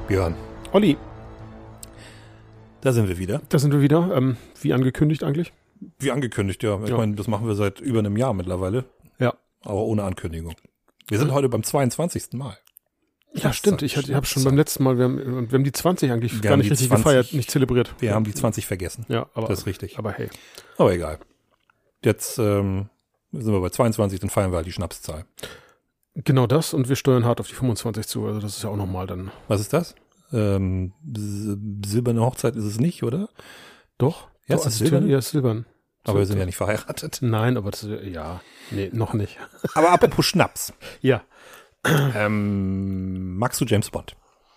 Björn, Olli, da sind wir wieder. Wie angekündigt eigentlich? Wie angekündigt, ja. Ich meine, das machen wir seit über einem Jahr mittlerweile. Ja. Aber ohne Ankündigung. Wir sind heute beim 22. Mal. Ja, stimmt. Ich habe schon beim letzten Mal, wir haben die 20 eigentlich gar nicht richtig 20, gefeiert, nicht zelebriert. Wir haben die 20 vergessen. Ja, aber das ist richtig. Aber hey. Aber egal. Jetzt sind wir bei 22, dann feiern wir halt die Schnapszahl. Genau das, und wir steuern hart auf die 25 zu. Also das ist ja auch nochmal dann. Was ist das? Silberne Hochzeit ist es nicht, oder? Doch. Ja, doch, es ist silbern. Ja, silbern. Aber wir sind ja nicht verheiratet. Nein, aber das nee, noch nicht. Aber apropos Schnaps. Ja. Magst du James Bond?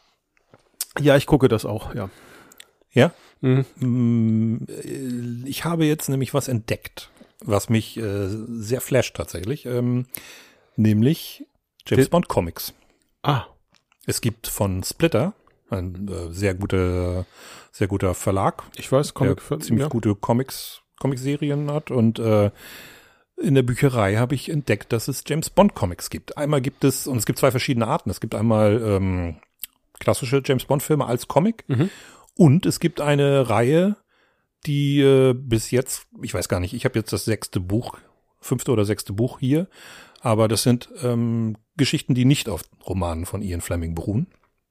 Ja, ich gucke das auch, ja. Ja? Mhm. Ich habe jetzt nämlich was entdeckt, was mich sehr flasht tatsächlich, nämlich James Bond Comics. Ah. Es gibt von Splitter, ein sehr guter Verlag. Ich weiß, der ziemlich gute Comic-Serien hat, und in der Bücherei habe ich entdeckt, dass es James Bond Comics gibt. Einmal gibt es, und es gibt zwei verschiedene Arten. Es gibt einmal klassische James Bond Filme als Comic, und es gibt eine Reihe, die bis jetzt, ich weiß gar nicht, ich habe jetzt das 5. oder 6. Buch hier, aber das sind Geschichten, die nicht auf Romanen von Ian Fleming beruhen.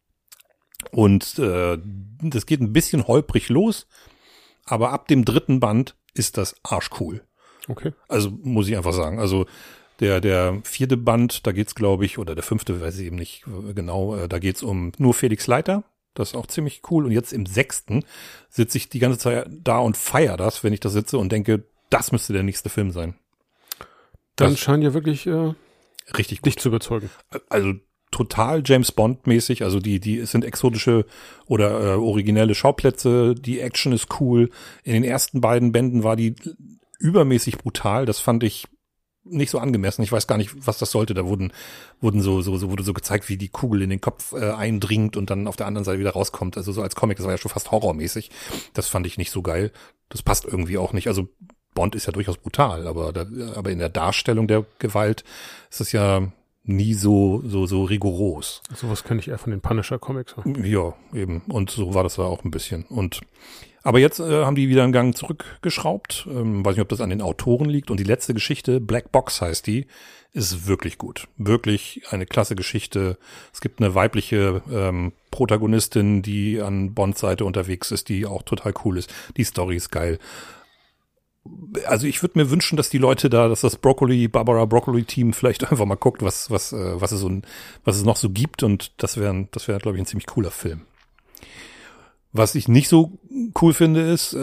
Und das geht ein bisschen holprig los, aber ab dem 3. Band ist das arschcool. Okay. Also muss ich einfach sagen. Also der 4. Band, da geht's, glaube ich, oder der 5., weiß ich eben nicht genau, da geht's um nur Felix Leiter. Das ist auch ziemlich cool. Und jetzt im 6. sitze ich die ganze Zeit da und feiere das, wenn ich da sitze und denke, das müsste der nächste Film sein. Dann scheint ja wirklich richtig gut. dich zu überzeugen. Also total James Bond mäßig, also die sind exotische oder originelle Schauplätze, die Action ist cool. In den ersten beiden Bänden war die übermäßig brutal, das fand ich nicht so angemessen. Ich weiß gar nicht, was das sollte. Da wurde so gezeigt, wie die Kugel in den Kopf eindringt und dann auf der anderen Seite wieder rauskommt. Also so als Comic, das war ja schon fast horrormäßig. Das fand ich nicht so geil. Das passt irgendwie auch nicht. Also Bond ist ja durchaus brutal, aber in der Darstellung der Gewalt ist es ja nie so rigoros. Sowas kenne ich eher von den Punisher-Comics. Ja, eben. Und so war das da auch ein bisschen. Aber jetzt haben die wieder einen Gang zurückgeschraubt. Weiß nicht, ob das an den Autoren liegt. Und die letzte Geschichte, Black Box heißt die, ist wirklich gut. Wirklich eine klasse Geschichte. Es gibt eine weibliche Protagonistin, die an Bonds Seite unterwegs ist, die auch total cool ist. Die Story ist geil. Also ich würde mir wünschen, dass die Leute da, dass das Barbara Broccoli Team vielleicht einfach mal guckt, was es noch so gibt, und das wäre, glaube ich, ein ziemlich cooler Film. Was ich nicht so cool finde, ist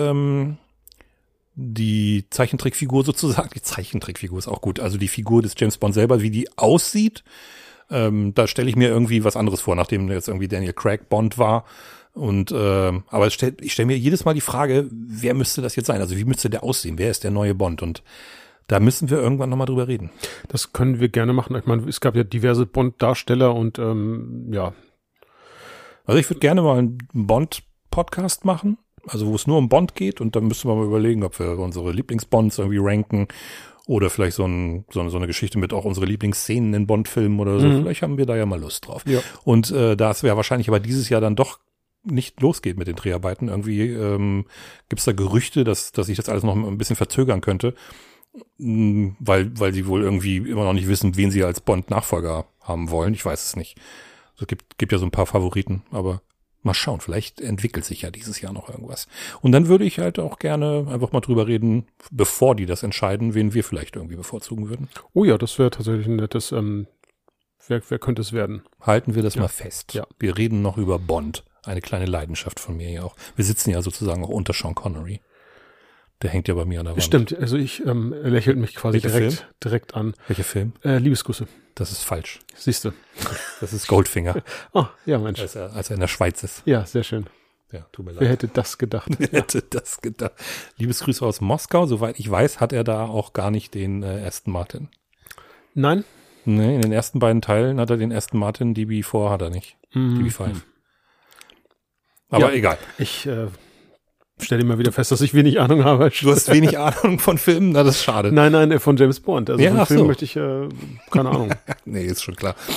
die Zeichentrickfigur sozusagen. Die Zeichentrickfigur ist auch gut. Also die Figur des James Bond selber, wie die aussieht, da stelle ich mir irgendwie was anderes vor, nachdem jetzt irgendwie Daniel Craig Bond war. Und aber ich stell mir jedes Mal die Frage, wer müsste das jetzt sein? Also wie müsste der aussehen? Wer ist der neue Bond? Und da müssen wir irgendwann nochmal drüber reden. Das können wir gerne machen. Ich meine, es gab ja diverse Bond-Darsteller und ja. Also ich würde gerne mal einen Bond-Podcast machen, also wo es nur um Bond geht, und dann müssen wir mal überlegen, ob wir unsere Lieblingsbonds irgendwie ranken oder vielleicht so eine Geschichte mit auch unsere Lieblingsszenen in Bond-Filmen oder so. Vielleicht haben wir da ja mal Lust drauf. Ja. Und das wäre wahrscheinlich aber dieses Jahr dann doch nicht losgeht mit den Dreharbeiten. Irgendwie gibt's da Gerüchte, dass sich das alles noch ein bisschen verzögern könnte, weil sie wohl irgendwie immer noch nicht wissen, wen sie als Bond-Nachfolger haben wollen. Ich weiß es nicht. Es gibt ja so ein paar Favoriten, aber mal schauen, vielleicht entwickelt sich ja dieses Jahr noch irgendwas. Und dann würde ich halt auch gerne einfach mal drüber reden, bevor die das entscheiden, wen wir vielleicht irgendwie bevorzugen würden. Oh ja, das wäre tatsächlich ein nettes, wer könnte es werden? Halten wir das mal fest. Ja. Wir reden noch über Bond. Eine kleine Leidenschaft von mir ja auch. Wir sitzen ja sozusagen auch unter Sean Connery. Der hängt ja bei mir an der Wand. Stimmt, also er lächelt mich quasi direkt an. Welcher Film? Liebesgrüße. Das ist falsch. Siehste. Das ist Goldfinger. Oh, ja, Mensch. Als er in der Schweiz ist. Ja, sehr schön. Ja, tut mir leid. Wer hätte das gedacht? Liebesgrüße aus Moskau. Soweit ich weiß, hat er da auch gar nicht den Aston Martin. Nein? Nee, in den ersten beiden Teilen hat er den Aston Martin, DB4 hat er nicht. DB5. Aber egal. Ich stelle immer wieder fest, dass ich wenig Ahnung habe. Du hast wenig Ahnung von Filmen? Na, das ist schade. Nein, von James Bond. Also ja, von Film möchte ich, keine Ahnung. Nee, ist schon klar.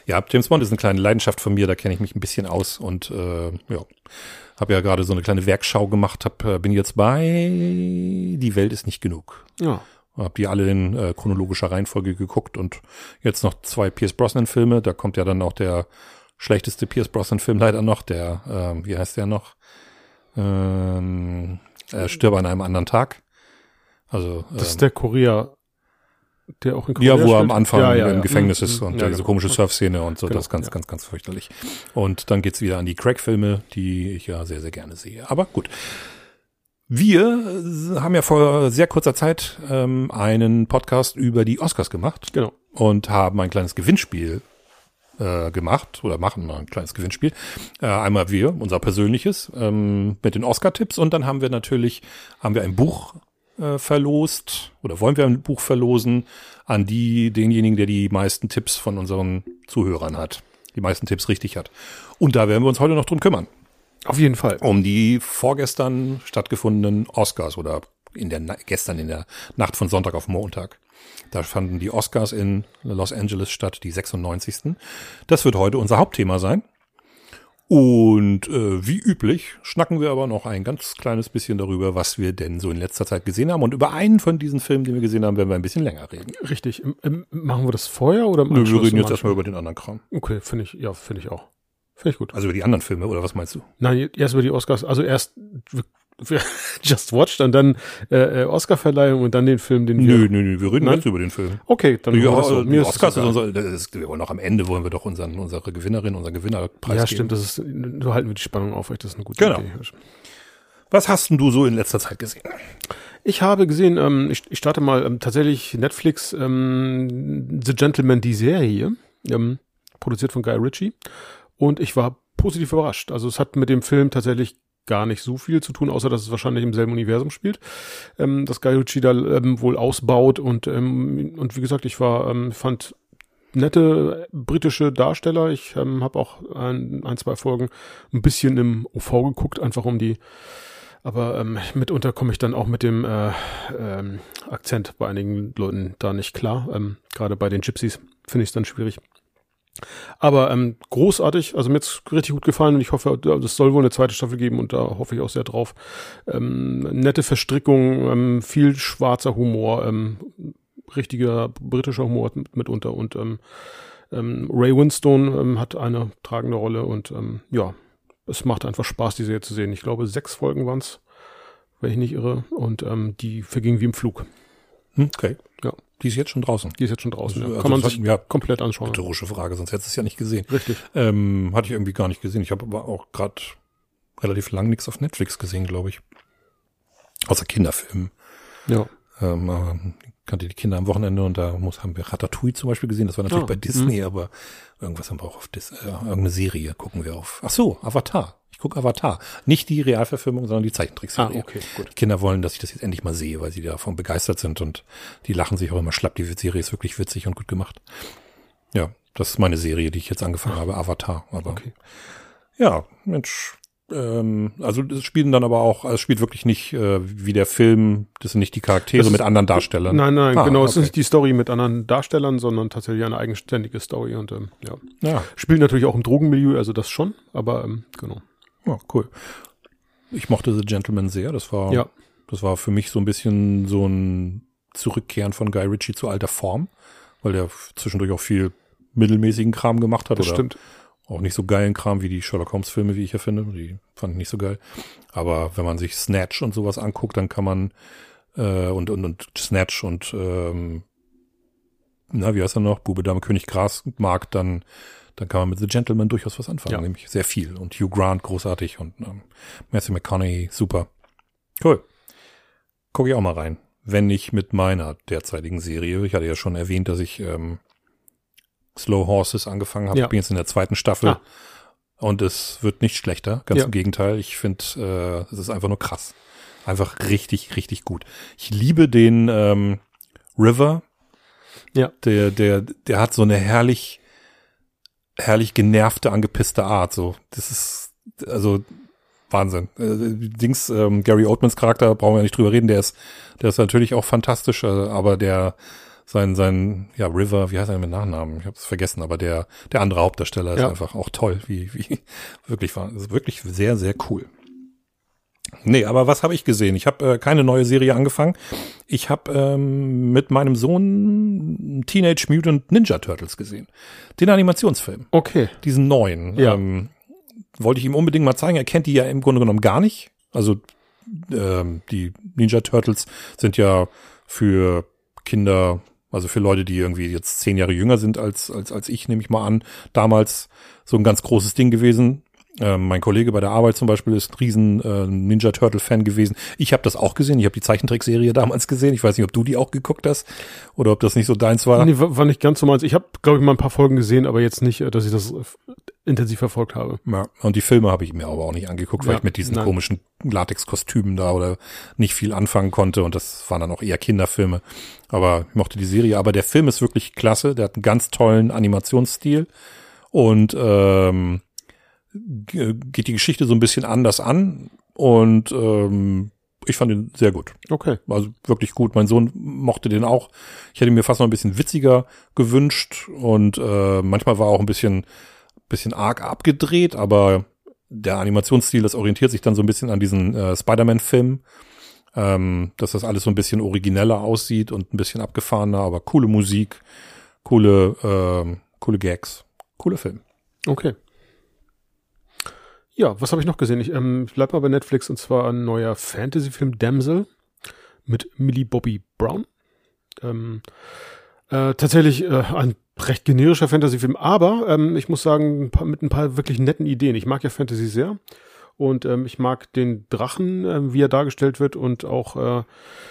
Ja, James Bond ist eine kleine Leidenschaft von mir, da kenne ich mich ein bisschen aus und habe ja gerade so eine kleine Werkschau gemacht, bin jetzt bei Die Welt ist nicht genug. Ja. Hab die alle in chronologischer Reihenfolge geguckt und jetzt noch 2 Pierce Brosnan-Filme, da kommt ja dann auch der schlechteste Pierce Brosnan-Film leider noch, der, wie heißt der noch? Stirb an einem anderen Tag. Also das ist der Korea, der auch in Korea ja, wo er am spielt? Anfang im Gefängnis ist und diese genau. komische Surf-Szene und so, Genau, das ist ganz fürchterlich. Und dann geht's wieder an die Craig-Filme, die ich ja sehr, sehr gerne sehe. Aber gut. Wir haben ja vor sehr kurzer Zeit einen Podcast über die Oscars gemacht. Genau. Und haben ein kleines Gewinnspiel gemacht oder machen ein kleines Gewinnspiel. Einmal unser persönliches mit den Oscar-Tipps und dann haben wir ein Buch verlost oder wollen wir ein Buch verlosen an denjenigen, der die meisten Tipps von unseren Zuhörern hat, die meisten Tipps richtig hat. Und da werden wir uns heute noch drum kümmern. Auf jeden Fall. Um die vorgestern stattgefundenen Oscars oder gestern in der Nacht von Sonntag auf Montag. Da fanden die Oscars in Los Angeles statt, die 96. Das wird heute unser Hauptthema sein. Und wie üblich schnacken wir aber noch ein ganz kleines bisschen darüber, was wir denn so in letzter Zeit gesehen haben. Und über einen von diesen Filmen, den wir gesehen haben, werden wir ein bisschen länger reden. Richtig. Machen wir das vorher oder im Nö, Anschluss? wir reden jetzt erstmal über den anderen Kram. Okay, finde ich auch. Finde ich gut. Also über die anderen Filme, oder was meinst du? Nein, erst über die Oscars. Also erst Just Watched und dann Oscarverleihung und dann den Film, den wir... Nö, wir reden jetzt über den Film. Okay, dann die Oscars wir wollen auch am Ende wollen wir doch unseren Gewinnerpreis ja, geben. stimmt, so halten wir die Spannung aufrecht, das ist eine gute Idee. Was hast denn du so in letzter Zeit gesehen? Ich habe gesehen, ich starte mal tatsächlich Netflix The Gentleman, die Serie, produziert von Guy Ritchie und ich war positiv überrascht. Also es hat mit dem Film tatsächlich gar nicht so viel zu tun, außer dass es wahrscheinlich im selben Universum spielt, das Guy Ritchie da wohl ausbaut und wie gesagt, ich fand nette britische Darsteller. Ich habe auch ein, zwei Folgen ein bisschen im OV geguckt, einfach aber mitunter komme ich dann auch mit dem Akzent bei einigen Leuten da nicht klar. Gerade bei den Gypsies finde ich es dann schwierig. Aber großartig, also mir hat's richtig gut gefallen und ich hoffe, es soll wohl eine zweite Staffel geben und da hoffe ich auch sehr drauf. Nette Verstrickung, viel schwarzer Humor, richtiger britischer Humor mitunter und Ray Winstone hat eine tragende Rolle und ja, es macht einfach Spaß, die Serie zu sehen. Ich glaube, 6 Folgen waren's, wenn ich nicht irre, und die vergingen wie im Flug. Okay. Ja. Die ist jetzt schon draußen. Ja. Kann man sich komplett anschauen. Rhetorische Frage, sonst hättest du es ja nicht gesehen. Richtig. Hatte ich irgendwie gar nicht gesehen. Ich habe aber auch gerade relativ lang nichts auf Netflix gesehen, glaube ich. Außer Kinderfilmen. Ja. Kannte die Kinder am Wochenende und haben wir Ratatouille zum Beispiel gesehen. Das war natürlich bei Disney, aber irgendwas haben wir auch auf irgendeine Serie gucken wir auf. Ach so, Avatar. Ich gucke Avatar. Nicht die Realverfilmung, sondern die Zeichentrickserie. Okay, gut. Die Kinder wollen, dass ich das jetzt endlich mal sehe, weil sie davon begeistert sind und die lachen sich auch immer schlapp. Die Serie ist wirklich witzig und gut gemacht. Ja, das ist meine Serie, die ich jetzt angefangen habe, Avatar. Aber ja, Mensch. Also es spielen dann aber auch, es spielt wirklich nicht wie der Film, das sind nicht die Charaktere mit anderen Darstellern. Nein, genau, es ist nicht die Story mit anderen Darstellern, sondern tatsächlich eine eigenständige Story und ja. Spielt natürlich auch im Drogenmilieu, also das schon, aber genau. Ja, cool. Ich mochte The Gentleman sehr, das war für mich so ein bisschen so ein Zurückkehren von Guy Ritchie zu alter Form, weil der zwischendurch auch viel mittelmäßigen Kram gemacht hat. Das stimmt. Auch nicht so geilen Kram wie die Sherlock Holmes Filme, wie ich ja finde. Die fand ich nicht so geil. Aber wenn man sich Snatch und sowas anguckt, dann kann man und Snatch und wie heißt er noch? Bube, Dame, König, Gras mag, dann kann man mit The Gentleman durchaus was anfangen. Nämlich sehr viel. Und Hugh Grant großartig und Matthew McConaughey super. Cool. Guck ich auch mal rein. Wenn nicht mit meiner derzeitigen Serie. Ich hatte ja schon erwähnt, dass ich Slow Horses angefangen habe. Ich bin jetzt in der 2. Staffel und es wird nicht schlechter. Ganz im Gegenteil. Ich finde, es ist einfach nur krass. Einfach richtig, richtig gut. Ich liebe den River. Ja. Der hat so eine herrlich genervte, angepisste Art. So, das ist also Wahnsinn. Gary Oldmans Charakter, brauchen wir ja nicht drüber reden. Der ist natürlich auch fantastisch, aber River, wie heißt er mit Nachnamen? Ich habe es vergessen, aber der andere Hauptdarsteller ist einfach auch toll, wie wirklich war, ist wirklich sehr, sehr cool. Nee, aber was habe ich gesehen? Ich habe keine neue Serie angefangen. Ich habe mit meinem Sohn Teenage Mutant Ninja Turtles gesehen. Den Animationsfilm. Okay. Diesen neuen. Ja. Wollte ich ihm unbedingt mal zeigen. Er kennt die ja im Grunde genommen gar nicht. Also die Ninja Turtles sind ja für Kinder, also für Leute, die irgendwie jetzt 10 Jahre jünger sind als ich, nehme ich mal an, damals so ein ganz großes Ding gewesen. Mein Kollege bei der Arbeit zum Beispiel ist ein riesen Ninja Turtle Fan gewesen. Ich habe das auch gesehen. Ich habe die Zeichentrickserie damals gesehen. Ich weiß nicht, ob du die auch geguckt hast oder ob das nicht so deins war. Nee, war nicht ganz so meins. Ich habe, glaube ich, mal ein paar Folgen gesehen, aber jetzt nicht, dass ich das intensiv verfolgt habe. Ja, und die Filme habe ich mir aber auch nicht angeguckt, weil ich mit diesen komischen Latex-Kostümen da oder nicht viel anfangen konnte, und das waren dann auch eher Kinderfilme. Aber ich mochte die Serie. Aber der Film ist wirklich klasse. Der hat einen ganz tollen Animationsstil und geht die Geschichte so ein bisschen anders an, und ich fand ihn sehr gut. Okay. Also wirklich gut. Mein Sohn mochte den auch. Ich hätte ihn mir fast noch ein bisschen witziger gewünscht, und manchmal war er auch ein bisschen arg abgedreht, aber der Animationsstil, das orientiert sich dann so ein bisschen an diesen Spider-Man-Film, dass das alles so ein bisschen origineller aussieht und ein bisschen abgefahrener, aber coole Musik, coole Gags, cooler Film. Okay. Ja, was habe ich noch gesehen? Ich bleib mal bei Netflix, und zwar ein neuer Fantasy-Film, Damsel, mit Millie Bobby Brown. Tatsächlich ein recht generischer Fantasy-Film, aber ich muss sagen, mit ein paar wirklich netten Ideen. Ich mag ja Fantasy sehr, und ich mag den Drachen, wie er dargestellt wird, und auch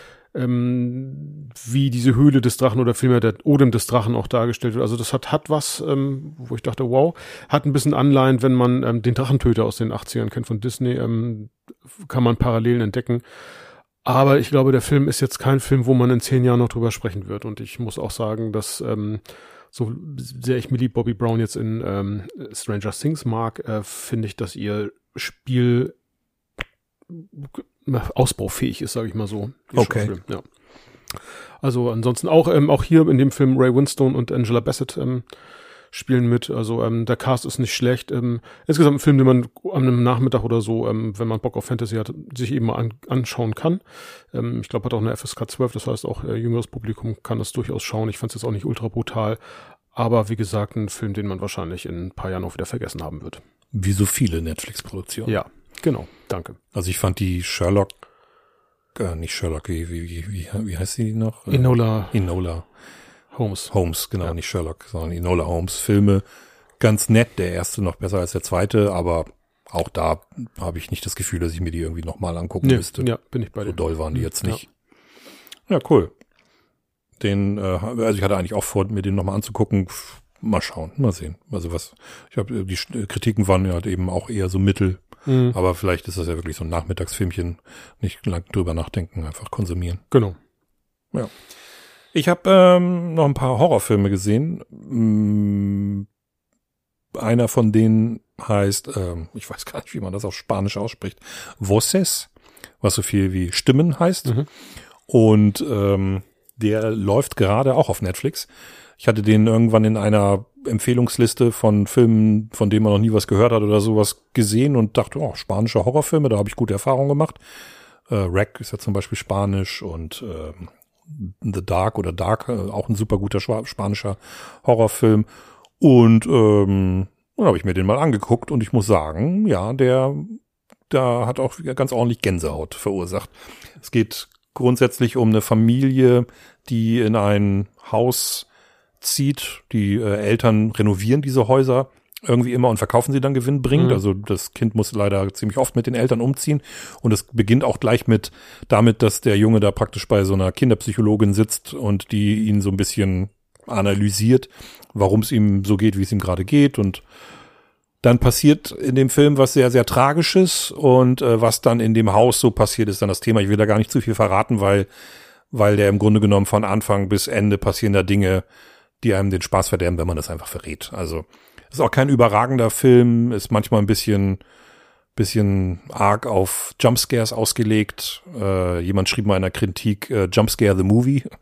wie diese Höhle des Drachen oder vielmehr der Odem des Drachen auch dargestellt wird. Also das hat was, wo ich dachte, wow, hat ein bisschen Anleihen, wenn man den Drachentöter aus den 80ern kennt von Disney, kann man Parallelen entdecken. Aber ich glaube, der Film ist jetzt kein Film, wo man in 10 Jahren noch drüber sprechen wird. Und ich muss auch sagen, dass so sehr ich Millie Bobby Brown jetzt in Stranger Things mag, finde ich, dass ihr Spiel ausbaufähig ist, sage ich mal so. Okay. Ja. Also ansonsten auch hier in dem Film Ray Winstone und Angela Bassett spielen mit. Also der Cast ist nicht schlecht. Insgesamt ein Film, den man an einem Nachmittag oder so, wenn man Bock auf Fantasy hat, sich eben mal anschauen kann. Ich glaube, hat auch eine FSK 12, das heißt auch jüngeres Publikum kann das durchaus schauen. Ich fand es jetzt auch nicht ultra brutal, aber wie gesagt, ein Film, den man wahrscheinlich in ein paar Jahren auch wieder vergessen haben wird. Wie so viele Netflix-Produktionen. Ja, genau. Danke. Also ich fand die nicht Sherlock, wie heißt sie noch? Enola Holmes, genau, ja. Nicht Sherlock, sondern Enola Holmes Filme. Ganz nett, der erste noch besser als der zweite, aber auch da habe ich nicht das Gefühl, dass ich mir die irgendwie nochmal angucken müsste. Ja, bin ich bei dir. So doll waren die jetzt nicht. Ja, cool. Also ich hatte eigentlich auch vor, mir den nochmal anzugucken. Mal schauen, mal sehen. Also die Kritiken waren ja halt eben auch eher so mittel. Aber vielleicht ist das ja wirklich so ein Nachmittagsfilmchen. Nicht lang drüber nachdenken, einfach konsumieren. Genau. Ja. Ich habe noch ein paar Horrorfilme gesehen. Einer von denen heißt, ich weiß gar nicht, wie man das auf Spanisch ausspricht, Voces, was so viel wie Stimmen heißt. Und der läuft gerade auch auf Netflix. Ich hatte den irgendwann in einer Empfehlungsliste von Filmen, von denen man noch nie was gehört hat oder sowas gesehen und dachte, spanische Horrorfilme, da habe ich gute Erfahrungen gemacht. Wreck ist ja zum Beispiel Spanisch, und The Dark oder Dark, auch ein super guter spanischer Horrorfilm. Und dann habe ich mir den mal angeguckt, und ich muss sagen, ja, der hat auch ganz ordentlich Gänsehaut verursacht. Es geht grundsätzlich um eine Familie, die in ein Haus zieht. Die Eltern renovieren diese Häuser irgendwie immer und verkaufen sie dann gewinnbringend. Also das Kind muss leider ziemlich oft mit den Eltern umziehen, und es beginnt auch gleich damit, dass der Junge da praktisch bei so einer Kinderpsychologin sitzt und die ihn so ein bisschen analysiert, warum es ihm so geht, wie es ihm gerade geht, und dann passiert in dem Film was sehr, sehr Tragisches, und was dann in dem Haus so passiert, ist dann das Thema. Ich will da gar nicht zu viel verraten, weil der im Grunde genommen von Anfang bis Ende passieren da Dinge, die einem den Spaß verderben, wenn man das einfach verrät. Also ist auch kein überragender Film, ist manchmal ein bisschen arg auf Jumpscares ausgelegt. Jemand schrieb mal in der Kritik Jumpscare the Movie.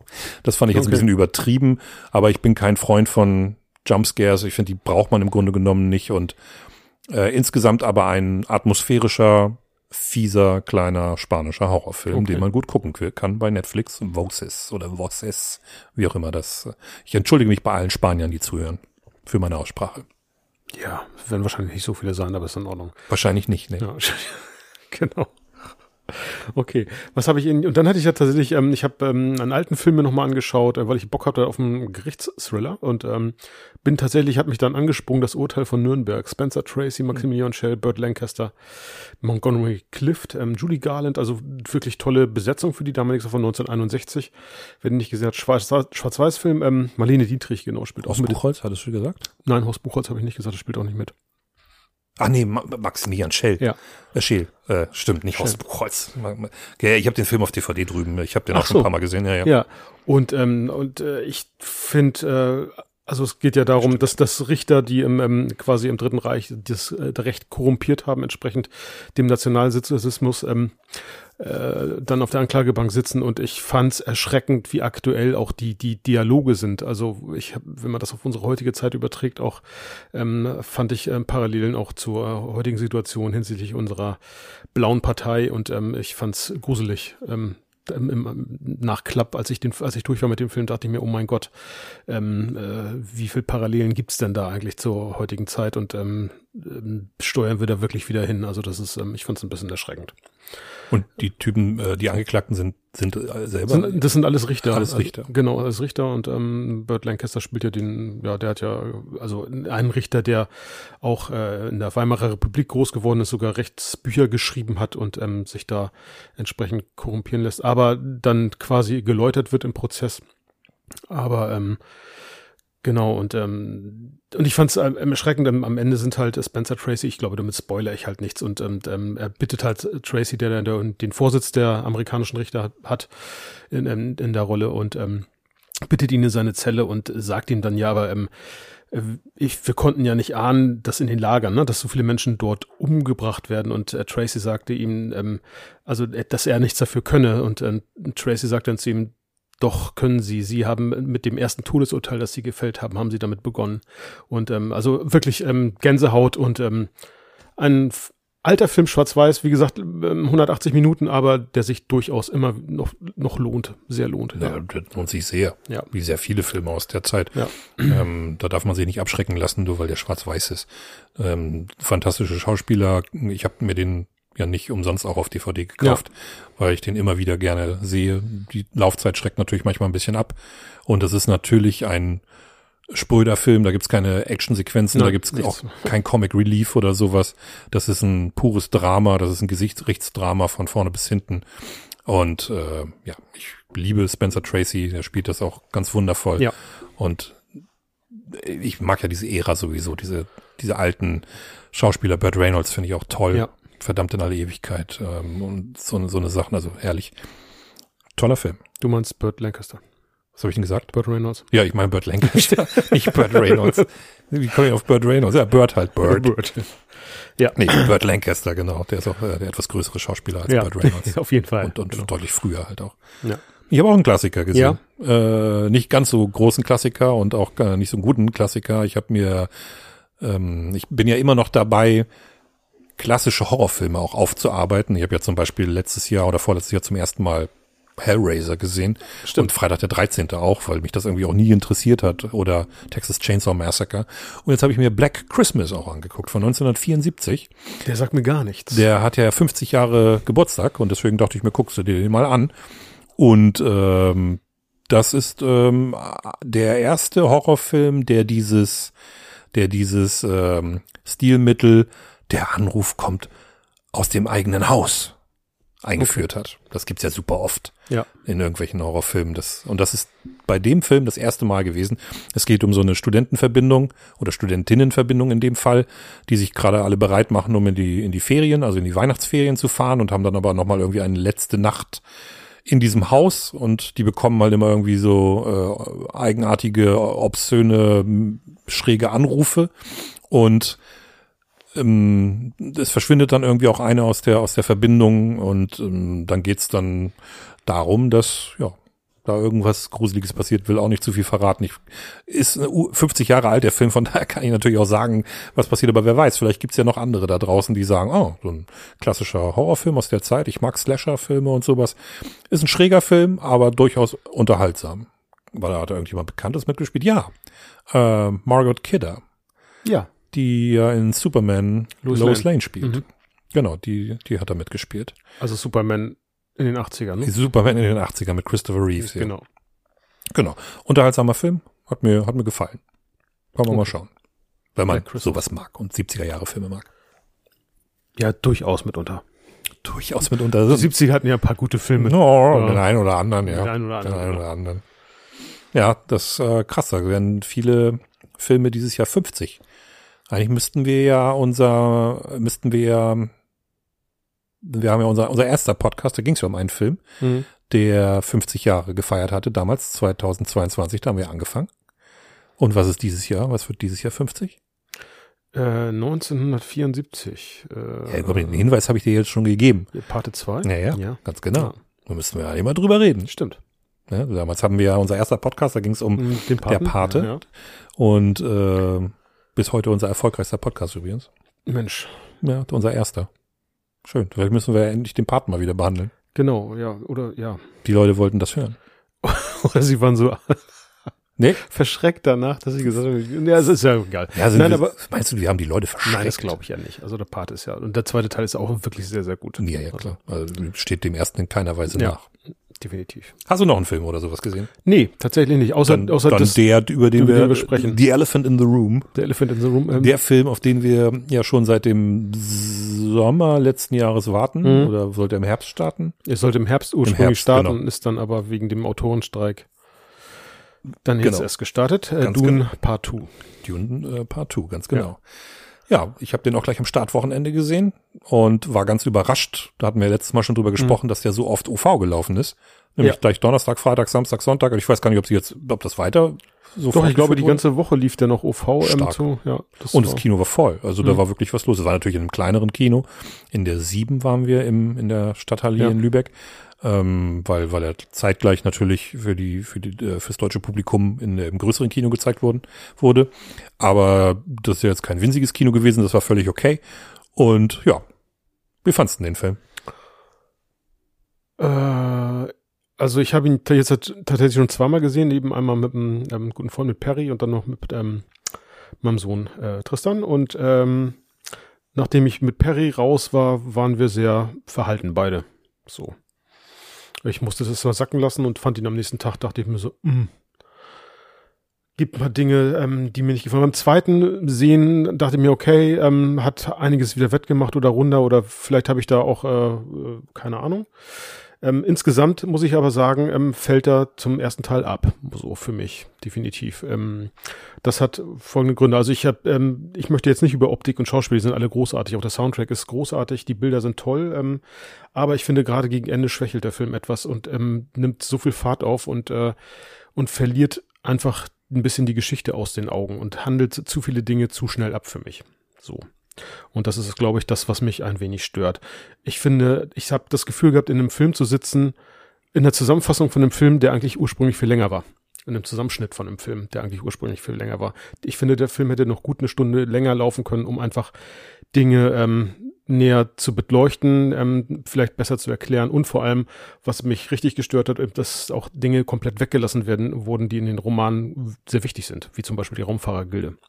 Das fand ich jetzt ein bisschen übertrieben, aber ich bin kein Freund von Jumpscares. Ich finde, die braucht man im Grunde genommen nicht und insgesamt aber ein atmosphärischer, fieser, kleiner spanischer Horrorfilm, den man gut gucken kann bei Netflix. Voces oder Voces, wie auch immer das. Ich entschuldige mich bei allen Spaniern, die zuhören, für meine Aussprache. Ja, werden wahrscheinlich nicht so viele sein, aber ist in Ordnung. Wahrscheinlich nicht, ne? Ja, genau. Okay, was habe ich und dann hatte ich ja tatsächlich, ich habe einen alten Film mir nochmal angeschaut, weil ich Bock hatte auf einen Gerichtsthriller und hat mich dann angesprungen, das Urteil von Nürnberg, Spencer Tracy, Maximilian Schell, Burt Lancaster, Montgomery Clift, Julie Garland, also wirklich tolle Besetzung für die damalige von 1961, wenn nicht gesagt, Schwarz-Weiß-Film, Marlene Dietrich, genau, spielt auch mit. Horst Buchholz, hattest du gesagt? Nein, Horst Buchholz habe ich nicht gesagt, das spielt auch nicht mit. Ach nee, Maximilian Schell. Ja. Scheel. Stimmt, nicht Horst Buchholz. Ich habe den Film auf DVD drüben. Ich habe den auch schon so. ein paar Mal gesehen. Ja. Ja. Und ich finde, also es geht ja darum, dass Richter, die quasi im Dritten Reich das Recht korrumpiert haben, entsprechend dem Nationalsozialismus, dann auf der Anklagebank sitzen und ich fand's erschreckend, wie aktuell auch die Dialoge sind. Also wenn man das auf unsere heutige Zeit überträgt, auch fand ich Parallelen auch zur heutigen Situation hinsichtlich unserer blauen Partei und ich fand's gruselig. Im Nachklapp, als ich durch war mit dem Film, dachte ich mir, oh mein Gott, wie viel Parallelen gibt's denn da eigentlich zur heutigen Zeit und steuern wir da wirklich wieder hin? Also das ist, ich fand's ein bisschen erschreckend. Und die Typen, die Angeklagten sind selber? Das sind alles Richter. Alles Richter. Also, genau, alles Richter und Burt Lancaster spielt ja der hat ja, also einen Richter, der auch in der Weimarer Republik groß geworden ist, sogar Rechtsbücher geschrieben hat und sich da entsprechend korrumpieren lässt, aber dann quasi geläutert wird im Prozess. Aber genau, und ich fand es erschreckend, am Ende sind halt Spencer Tracy, ich glaube, damit spoilere ich halt nichts, und er bittet halt Tracy, der den Vorsitz der amerikanischen Richter hat in der Rolle, und bittet ihn in seine Zelle und sagt ihm dann, ja, aber wir konnten ja nicht ahnen, dass in den Lagern, ne, dass so viele Menschen dort umgebracht werden, und Tracy sagte ihm, also dass er nichts dafür könne, und Tracy sagt dann zu ihm, doch können Sie. Sie haben mit dem ersten Todesurteil, das Sie gefällt haben, haben Sie damit begonnen. Und also wirklich Gänsehaut und ein alter Film, schwarz-weiß, wie gesagt, 180 Minuten, aber der sich durchaus immer noch lohnt, sehr lohnt. Ja, das lohnt sich sehr, ja. Wie sehr viele Filme aus der Zeit. Ja. Da darf man sich nicht abschrecken lassen, nur weil der schwarz-weiß ist. Fantastische Schauspieler. Ich habe mir den ja nicht umsonst auch auf DVD gekauft, weil ich den immer wieder gerne sehe. Die Laufzeit schreckt natürlich manchmal ein bisschen ab. Und es ist natürlich ein Spröder-Film, da gibt's keine Actionsequenzen, da gibt's auch kein Comic Relief oder sowas. Das ist ein pures Drama, das ist ein Gesichtsdrama von vorne bis hinten. Und ich liebe Spencer Tracy, der spielt das auch ganz wundervoll. Ja. Und ich mag ja diese Ära sowieso, diese alten Schauspieler. Burt Reynolds finde ich auch toll. Ja. Verdammt in alle Ewigkeit und so eine Sachen, also herrlich. Toller Film. Du meinst Burt Lancaster? Was habe ich denn gesagt? Burt Reynolds. Ja, ich meine Burt Lancaster, nicht Burt Reynolds. Wie komme ich auf Burt Reynolds? Ja, Burt. Ja. Nee, Burt Lancaster, genau. Der ist auch der etwas größere Schauspieler als Burt Reynolds. Auf jeden Fall. Und genau. Deutlich früher halt auch. Ja. Ich habe auch einen Klassiker gesehen. Ja. Nicht ganz so großen Klassiker und auch nicht so einen guten Klassiker. Ich bin ja immer noch dabei, klassische Horrorfilme auch aufzuarbeiten. Ich habe ja zum Beispiel letztes Jahr oder vorletztes Jahr zum ersten Mal Hellraiser gesehen. Stimmt. Und Freitag der 13. auch, weil mich das irgendwie auch nie interessiert hat. Oder Texas Chainsaw Massacre. Und jetzt habe ich mir Black Christmas auch angeguckt von 1974. Der sagt mir gar nichts. Der hat ja 50 Jahre Geburtstag und deswegen dachte ich mir, guckst du dir den mal an. Und das ist der erste Horrorfilm, der dieses Stilmittel, der Anruf kommt aus dem eigenen Haus, eingeführt hat. Das gibt's ja super oft in irgendwelchen Horrorfilmen. Das ist bei dem Film das erste Mal gewesen. Es geht um so eine Studentenverbindung oder Studentinnenverbindung in dem Fall, die sich gerade alle bereit machen, um in die Ferien, also in die Weihnachtsferien zu fahren, und haben dann aber nochmal irgendwie eine letzte Nacht in diesem Haus, und die bekommen halt immer irgendwie so eigenartige, obszöne, schräge Anrufe, und es verschwindet dann irgendwie auch eine aus der Verbindung, und dann geht's dann darum, dass da irgendwas Gruseliges passiert, will auch nicht zu viel verraten. Ist 50 Jahre alt, der Film, von daher kann ich natürlich auch sagen, was passiert, aber wer weiß, vielleicht gibt's ja noch andere da draußen, die sagen, oh, so ein klassischer Horrorfilm aus der Zeit, ich mag Slasher-Filme und sowas. Ist ein schräger Film, aber durchaus unterhaltsam. Weil da hat irgendjemand Bekanntes mitgespielt? Ja, Margot Kidder. Ja. Die ja in Superman Lois Lane spielt. Mhm. Genau, die hat da mitgespielt. Also Superman in den 80ern, ne? Die Superman in den 80ern mit Christopher Reeves. Ja. Genau. Unterhaltsamer Film. Hat mir gefallen. Kann man mal schauen. Wenn man Ja, sowas mag und 70er Jahre Filme mag. Ja, durchaus mitunter. Durchaus mitunter. Die 70er hatten ja ein paar gute Filme. Den einen oder anderen, ja. Den einen oder anderen. Ja, das ist krass. Da werden viele Filme dieses Jahr 50. Eigentlich müssten wir ja wir haben ja unser erster Podcast, da ging es ja um einen Film, der 50 Jahre gefeiert hatte, damals 2022, da haben wir angefangen. Und was ist dieses Jahr? Was wird dieses Jahr 50? 1974. Ja, den Hinweis habe ich dir jetzt schon gegeben. Parte 2? Ja, ganz genau. Ja. Da müssten wir ja immer drüber reden. Stimmt. Ja, damals haben wir ja unser erster Podcast, da ging es um den Paten? Der Pate. Ja. Und bis heute unser erfolgreichster Podcast übrigens. Mensch. Ja, unser erster. Schön. Vielleicht müssen wir ja endlich den Paten mal wieder behandeln. Genau, ja. Oder, ja. Die Leute wollten das hören. Oder sie waren so verschreckt danach, dass sie gesagt haben, ja, es ist ja egal. Ja, Nein, aber meinst du, wir haben die Leute verschreckt? Nein, das glaube ich ja nicht. Also der Pate ist ja, und der zweite Teil ist auch wirklich sehr, sehr gut. Ja, klar. Also steht dem ersten in keiner Weise nach. Definitiv. Hast du noch einen Film oder sowas gesehen? Nee, tatsächlich nicht. Außer dann das, der, über den wir sprechen. The Elephant in the Room. The Elephant in the Room. Der Film, auf den wir ja schon seit dem Sommer letzten Jahres warten. Oder sollte er im Herbst starten? Es sollte im Herbst ursprünglich starten, genau. ist dann aber wegen dem Autorenstreik dann jetzt erst gestartet. Ganz Dune genau. Part 2. Dune Part 2, ganz genau. Ja, ich habe den auch gleich am Startwochenende gesehen und war ganz überrascht. Da hatten wir letztes Mal schon drüber gesprochen, dass der so oft OV gelaufen ist. Nämlich gleich Donnerstag, Freitag, Samstag, Sonntag. Und ich weiß gar nicht, ob das weiter so Doch, ich glaube, die wurde. ganze Woche lief der noch OV. Stark. Ja, Und das Kino war voll. Also da war wirklich was los. Es war natürlich in einem kleineren Kino. In der 7 waren wir in der Stadthalle hier in Lübeck. Weil er zeitgleich natürlich fürs deutsche Publikum im größeren Kino gezeigt wurde. Aber das ist ja jetzt kein winziges Kino gewesen, das war völlig okay. Und ja, wie fandst du den Film? Also ich habe ihn jetzt tatsächlich schon zweimal gesehen, eben einmal mit einem guten Freund, mit Perry, und dann noch mit meinem Sohn Tristan. Und nachdem ich mit Perry raus war, waren wir sehr verhalten beide. So. Ich musste das mal sacken lassen und fand ihn am nächsten Tag, dachte ich mir so, gibt ein paar Dinge, die mir nicht gefallen. Beim zweiten Sehen dachte ich mir, okay, hat einiges wieder wettgemacht oder runter, oder vielleicht habe ich da auch, keine Ahnung. Insgesamt muss ich aber sagen, fällt er zum ersten Teil ab, so für mich, definitiv. Das hat folgende Gründe. Also ich möchte jetzt nicht über Optik und Schauspiel, die sind alle großartig, auch der Soundtrack ist großartig, die Bilder sind toll, aber ich finde, gerade gegen Ende schwächelt der Film etwas und nimmt so viel Fahrt auf und verliert einfach ein bisschen die Geschichte aus den Augen und handelt zu viele Dinge zu schnell ab für mich. So. Und das ist, glaube ich, das, was mich ein wenig stört. Ich finde, ich habe das Gefühl gehabt, in einem Film zu sitzen, in der Zusammenfassung von einem Film, der eigentlich ursprünglich viel länger war. In einem Zusammenschnitt von einem Film, der eigentlich ursprünglich viel länger war. Ich finde, der Film hätte noch gut eine Stunde länger laufen können, um einfach Dinge näher zu beleuchten, vielleicht besser zu erklären und vor allem, was mich richtig gestört hat, dass auch Dinge komplett weggelassen wurden, die in den Romanen sehr wichtig sind, wie zum Beispiel die Raumfahrergilde.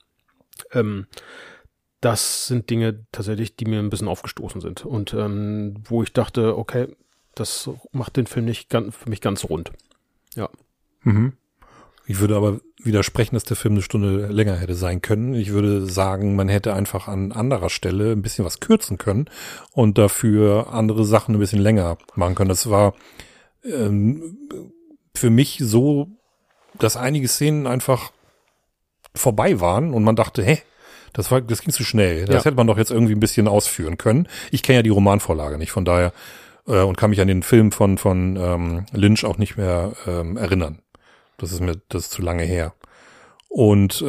Das sind Dinge tatsächlich, die mir ein bisschen aufgestoßen sind und wo ich dachte, okay, das macht den Film nicht für mich ganz rund. Ja. Mhm. Ich würde aber widersprechen, dass der Film eine Stunde länger hätte sein können. Ich würde sagen, man hätte einfach an anderer Stelle ein bisschen was kürzen können und dafür andere Sachen ein bisschen länger machen können. Das war für mich so, dass einige Szenen einfach vorbei waren und man dachte, das ging zu schnell. Das hätte man doch jetzt irgendwie ein bisschen ausführen können. Ich kenne ja die Romanvorlage nicht, von daher und kann mich an den Film von Lynch auch nicht mehr erinnern. Das ist zu lange her. Und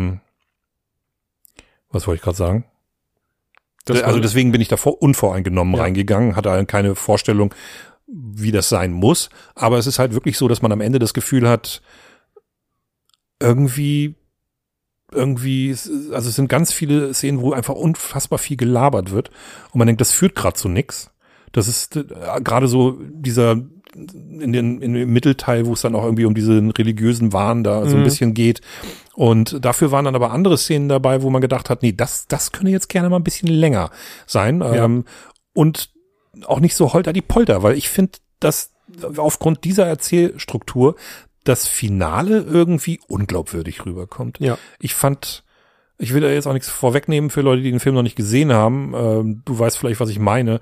was wollte ich gerade sagen? Also deswegen bin ich da unvoreingenommen reingegangen, hatte keine Vorstellung, wie das sein muss. Aber es ist halt wirklich so, dass man am Ende das Gefühl hat, irgendwie, also es sind ganz viele Szenen, wo einfach unfassbar viel gelabert wird und man denkt, das führt gerade zu nix. Das ist gerade so dieser in dem Mittelteil, wo es dann auch irgendwie um diesen religiösen Wahn da so ein bisschen geht. Und dafür waren dann aber andere Szenen dabei, wo man gedacht hat, nee, das könnte jetzt gerne mal ein bisschen länger sein. Ja. Und auch nicht so holter-die-Polter, weil ich finde, dass aufgrund dieser Erzählstruktur das Finale irgendwie unglaubwürdig rüberkommt. Ja. Ich will da jetzt auch nichts vorwegnehmen für Leute, die den Film noch nicht gesehen haben. Du weißt vielleicht, was ich meine.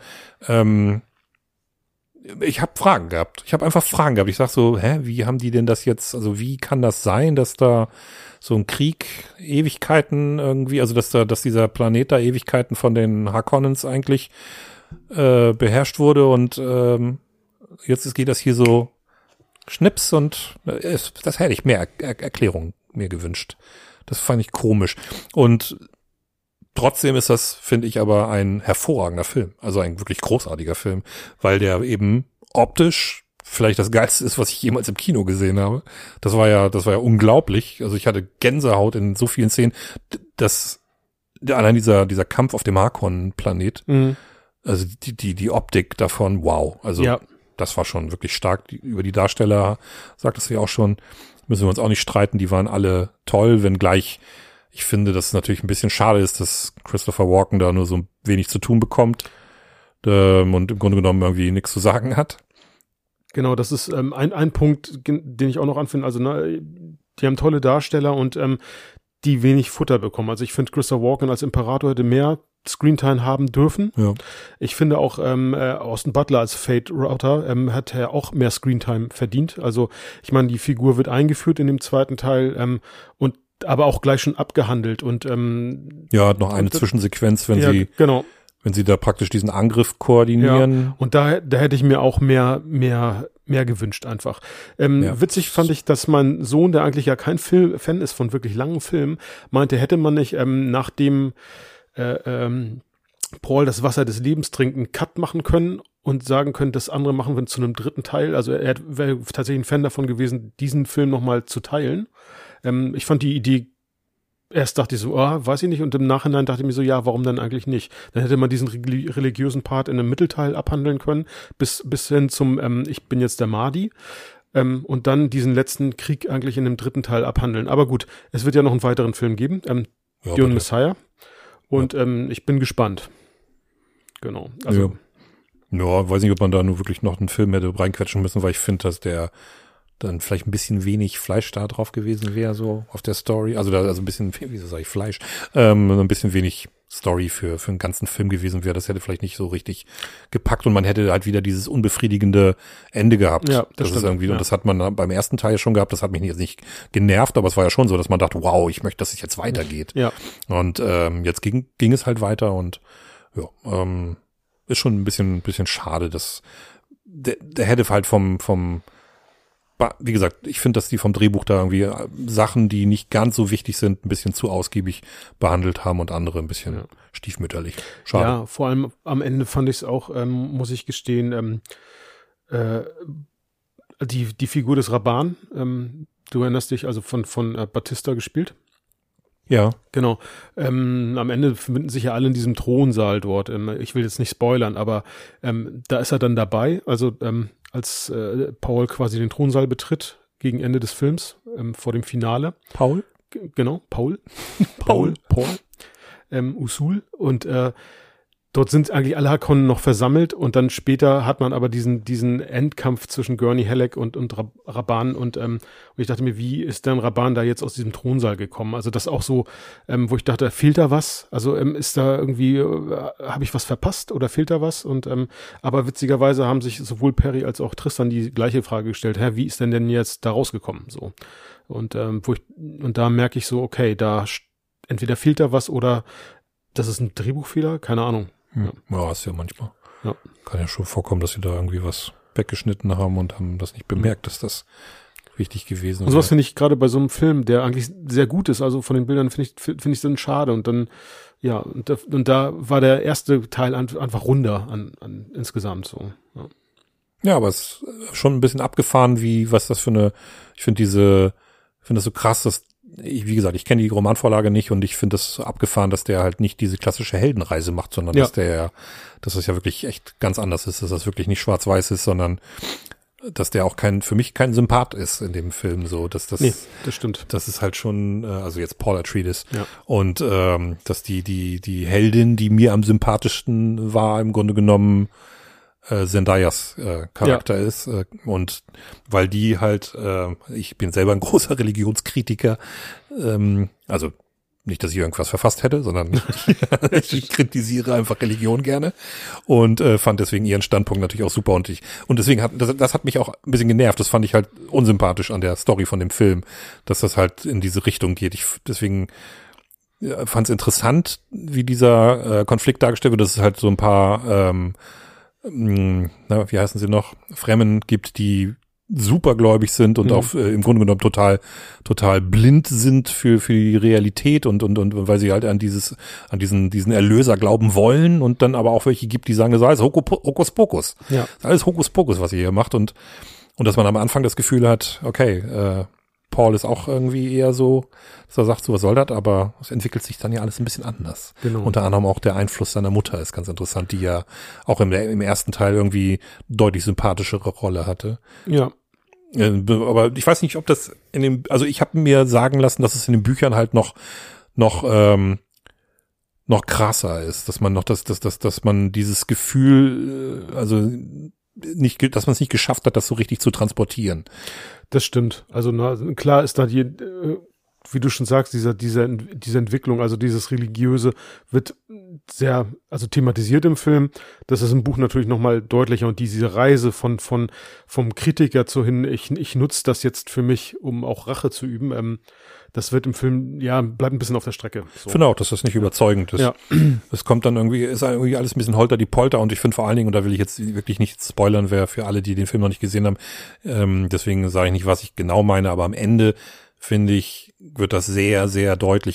Ich habe Fragen gehabt. Ich habe einfach Fragen gehabt. Ich sag so, wie haben die denn das jetzt, also wie kann das sein, dass da so ein Krieg Ewigkeiten irgendwie, also dass dieser Planet da Ewigkeiten von den Harkonnens eigentlich beherrscht wurde und jetzt geht das hier so Schnips und das hätte ich mehr Erklärung mir gewünscht. Das fand ich komisch. Und trotzdem ist das, finde ich, aber ein hervorragender Film. Also ein wirklich großartiger Film, weil der eben optisch vielleicht das Geilste ist, was ich jemals im Kino gesehen habe. Das war ja unglaublich. Also ich hatte Gänsehaut in so vielen Szenen, dass allein dieser Kampf auf dem Harkonnen-Planet, also die Optik davon, wow. Also das war schon wirklich stark. Über die Darsteller sagtest du ja auch schon, müssen wir uns auch nicht streiten, die waren alle toll, wenngleich ich finde, dass es natürlich ein bisschen schade ist, dass Christopher Walken da nur so wenig zu tun bekommt und im Grunde genommen irgendwie nichts zu sagen hat. Genau, das ist ein Punkt, den ich auch noch anfinde. Also die haben tolle Darsteller und die wenig Futter bekommen. Also ich finde, Christopher Walken als Imperator hätte mehr Screentime haben dürfen. Ja. Ich finde auch Austin Butler als Fate Router hat er auch mehr Screentime verdient. Also ich meine, die Figur wird eingeführt in dem zweiten Teil und aber auch gleich schon abgehandelt und hat noch eine Zwischensequenz, wenn sie da praktisch diesen Angriff koordinieren. Ja, und da hätte ich mir auch mehr gewünscht einfach. Witzig fand ich, dass mein Sohn, der eigentlich ja kein Fan ist von wirklich langen Filmen, meinte, hätte man nicht nachdem Paul das Wasser des Lebens trinkt, einen Cut machen können und sagen können, das andere machen wir zu einem dritten Teil. Also er wäre tatsächlich ein Fan davon gewesen, diesen Film nochmal zu teilen. Ich fand die Idee, erst dachte ich so, weiß ich nicht, und im Nachhinein dachte ich mir so, ja, warum dann eigentlich nicht? Dann hätte man diesen religiösen Part in einem Mittelteil abhandeln können, bis hin zum ich bin jetzt der Mahdi, und dann diesen letzten Krieg eigentlich in dem dritten Teil abhandeln. Aber gut, es wird ja noch einen weiteren Film geben, Dune Messiah, und ich bin gespannt. Genau. Also weiß nicht, ob man da nur wirklich noch einen Film hätte reinquetschen müssen, weil ich finde, dass der dann vielleicht ein bisschen wenig Fleisch da drauf gewesen wäre, so auf der Story. Also ein bisschen, wieso sage ich Fleisch? Ein bisschen wenig Story für einen ganzen Film gewesen wäre. Das hätte vielleicht nicht so richtig gepackt und man hätte halt wieder dieses unbefriedigende Ende gehabt. Ja, das ist irgendwie, und das hat man beim ersten Teil schon gehabt. Das hat mich jetzt nicht genervt, aber es war ja schon so, dass man dachte, wow, ich möchte, dass es jetzt weitergeht. Ja. Und jetzt ging es halt weiter und ist schon ein bisschen schade, dass der hätte halt vom wie gesagt, ich finde, dass die vom Drehbuch da irgendwie Sachen, die nicht ganz so wichtig sind, ein bisschen zu ausgiebig behandelt haben und andere ein bisschen stiefmütterlich. Schade. Ja, vor allem am Ende fand ich es auch, muss ich gestehen, die Figur des Rabban, du erinnerst dich, also von Batista gespielt. Ja. Genau. Am Ende finden sich ja alle in diesem Thronsaal dort. Ich will jetzt nicht spoilern, aber da ist er dann dabei, also als Paul quasi den Thronsaal betritt gegen Ende des Films, vor dem Finale. Paul? Genau, Paul. Paul. Usul. Und dort sind eigentlich alle Harkonnen noch versammelt und dann später hat man aber diesen Endkampf zwischen Gurney Halleck und Rabban und ich dachte mir, wie ist denn Rabban da jetzt aus diesem Thronsaal gekommen? Also das auch so, wo ich dachte, fehlt da was? Also ist da irgendwie, habe ich was verpasst oder fehlt da was? Und aber witzigerweise haben sich sowohl Perry als auch Tristan die gleiche Frage gestellt, wie ist denn jetzt da rausgekommen? So. Und und da merke ich so, okay, da entweder fehlt da was oder das ist ein Drehbuchfehler, keine Ahnung. Ja, ist ja manchmal. Ja. Kann ja schon vorkommen, dass sie da irgendwie was weggeschnitten haben und haben das nicht bemerkt, dass das wichtig gewesen ist. Und sowas finde ich gerade bei so einem Film, der eigentlich sehr gut ist, also von den Bildern finde ich dann schade und dann, und da war der erste Teil einfach runder an insgesamt so. Ja. Ja, aber es ist schon ein bisschen abgefahren, ich finde das so krass, wie gesagt, ich kenne die Romanvorlage nicht und ich finde das so abgefahren, dass der halt nicht diese klassische Heldenreise macht, sondern dass das ja wirklich echt ganz anders ist, dass das wirklich nicht schwarz-weiß ist, sondern dass der auch für mich kein Sympath ist in dem Film, so, Nee, das stimmt. Das ist halt schon, also jetzt Paul Atreides. Ja. Und, dass die Heldin, die mir am sympathischsten war, im Grunde genommen, Zendayas Charakter ist, und weil die halt, ich bin selber ein großer Religionskritiker, also nicht, dass ich irgendwas verfasst hätte, sondern ich kritisiere einfach Religion gerne und fand deswegen ihren Standpunkt natürlich auch super und deswegen das hat mich auch ein bisschen genervt. Das fand ich halt unsympathisch an der Story von dem Film, dass das halt in diese Richtung geht. Deswegen fand es interessant, wie dieser Konflikt dargestellt wird, dass es halt so ein paar wie heißen sie noch, Fremden gibt, die supergläubig sind und auch im Grunde genommen total blind sind für die Realität und weil sie halt an diesen Erlöser glauben wollen und dann aber auch welche gibt, die sagen, das ist alles Hokuspokus. Ja. Das ist alles Hokuspokus, was ihr hier macht und dass man am Anfang das Gefühl hat, okay, Paul ist auch irgendwie eher so, dass er sagt, so was soll das, aber es entwickelt sich dann ja alles ein bisschen anders. Genau. Unter anderem auch der Einfluss seiner Mutter ist ganz interessant, die ja auch im ersten Teil irgendwie deutlich sympathischere Rolle hatte. Ja. Aber ich weiß nicht, ob das also ich habe mir sagen lassen, dass es in den Büchern halt noch krasser ist, dass man dass man dieses Gefühl, also nicht, dass man es nicht geschafft hat, das so richtig zu transportieren. Das stimmt. Also klar ist da wie du schon sagst, diese Entwicklung, also dieses Religiöse wird sehr, also thematisiert im Film. Das ist im Buch natürlich nochmal deutlicher und diese Reise vom Kritiker zu hin, ich nutze das jetzt für mich, um auch Rache zu üben, das wird im Film, bleibt ein bisschen auf der Strecke. So. Ich finde auch, dass das nicht überzeugend ist. Ja. Es kommt dann ist irgendwie alles ein bisschen holter die Polter und ich finde vor allen Dingen, und da will ich jetzt wirklich nicht spoilern, für alle, die den Film noch nicht gesehen haben, deswegen sage ich nicht, was ich genau meine, aber am Ende, finde ich, wird das sehr, sehr deutlich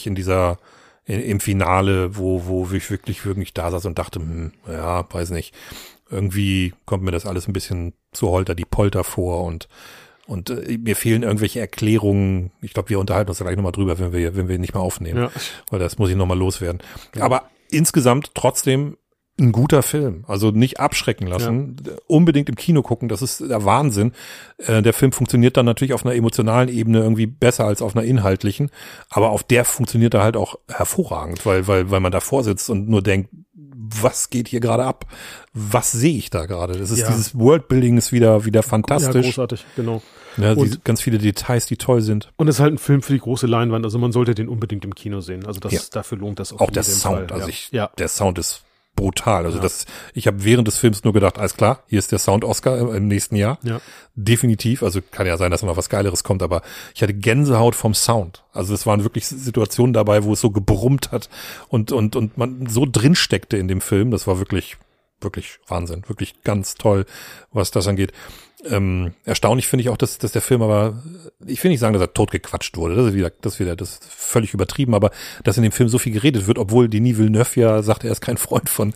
im Finale, wo ich wirklich da saß und dachte, weiß nicht, irgendwie kommt mir das alles ein bisschen zu holter die Polter vor und mir fehlen irgendwelche Erklärungen. Ich glaube, wir unterhalten uns da gleich nochmal drüber, wenn wir nicht mehr aufnehmen. Ja. Weil das muss ich nochmal loswerden. Ja. Aber insgesamt trotzdem ein guter Film. Also nicht abschrecken lassen. Ja. Unbedingt im Kino gucken. Das ist der Wahnsinn. Der Film funktioniert dann natürlich auf einer emotionalen Ebene irgendwie besser als auf einer inhaltlichen. Aber auf der funktioniert er halt auch hervorragend, weil man davor sitzt und nur denkt, was geht hier gerade ab? Was sehe ich da gerade? Das ist dieses Worldbuilding ist wieder fantastisch. Ja, großartig, genau. Ja, ganz viele Details, die toll sind. Und es ist halt ein Film für die große Leinwand. Also man sollte den unbedingt im Kino sehen. Also dafür lohnt das auch der Sound. Fall. Also der Sound ist brutal. Also ich habe während des Films nur gedacht, alles klar, hier ist der Sound-Oscar im nächsten Jahr. Ja. Definitiv. Also kann ja sein, dass noch was Geileres kommt, aber ich hatte Gänsehaut vom Sound. Also es waren wirklich Situationen dabei, wo es so gebrummt hat und man so drin steckte in dem Film. Das war wirklich, wirklich Wahnsinn. Wirklich ganz toll, was das angeht. Erstaunlich finde ich auch, dass der Film aber, ich will nicht sagen, dass er totgequatscht wurde, das ist völlig übertrieben, aber dass in dem Film so viel geredet wird, obwohl Denis Villeneuve ja sagt, er ist kein Freund von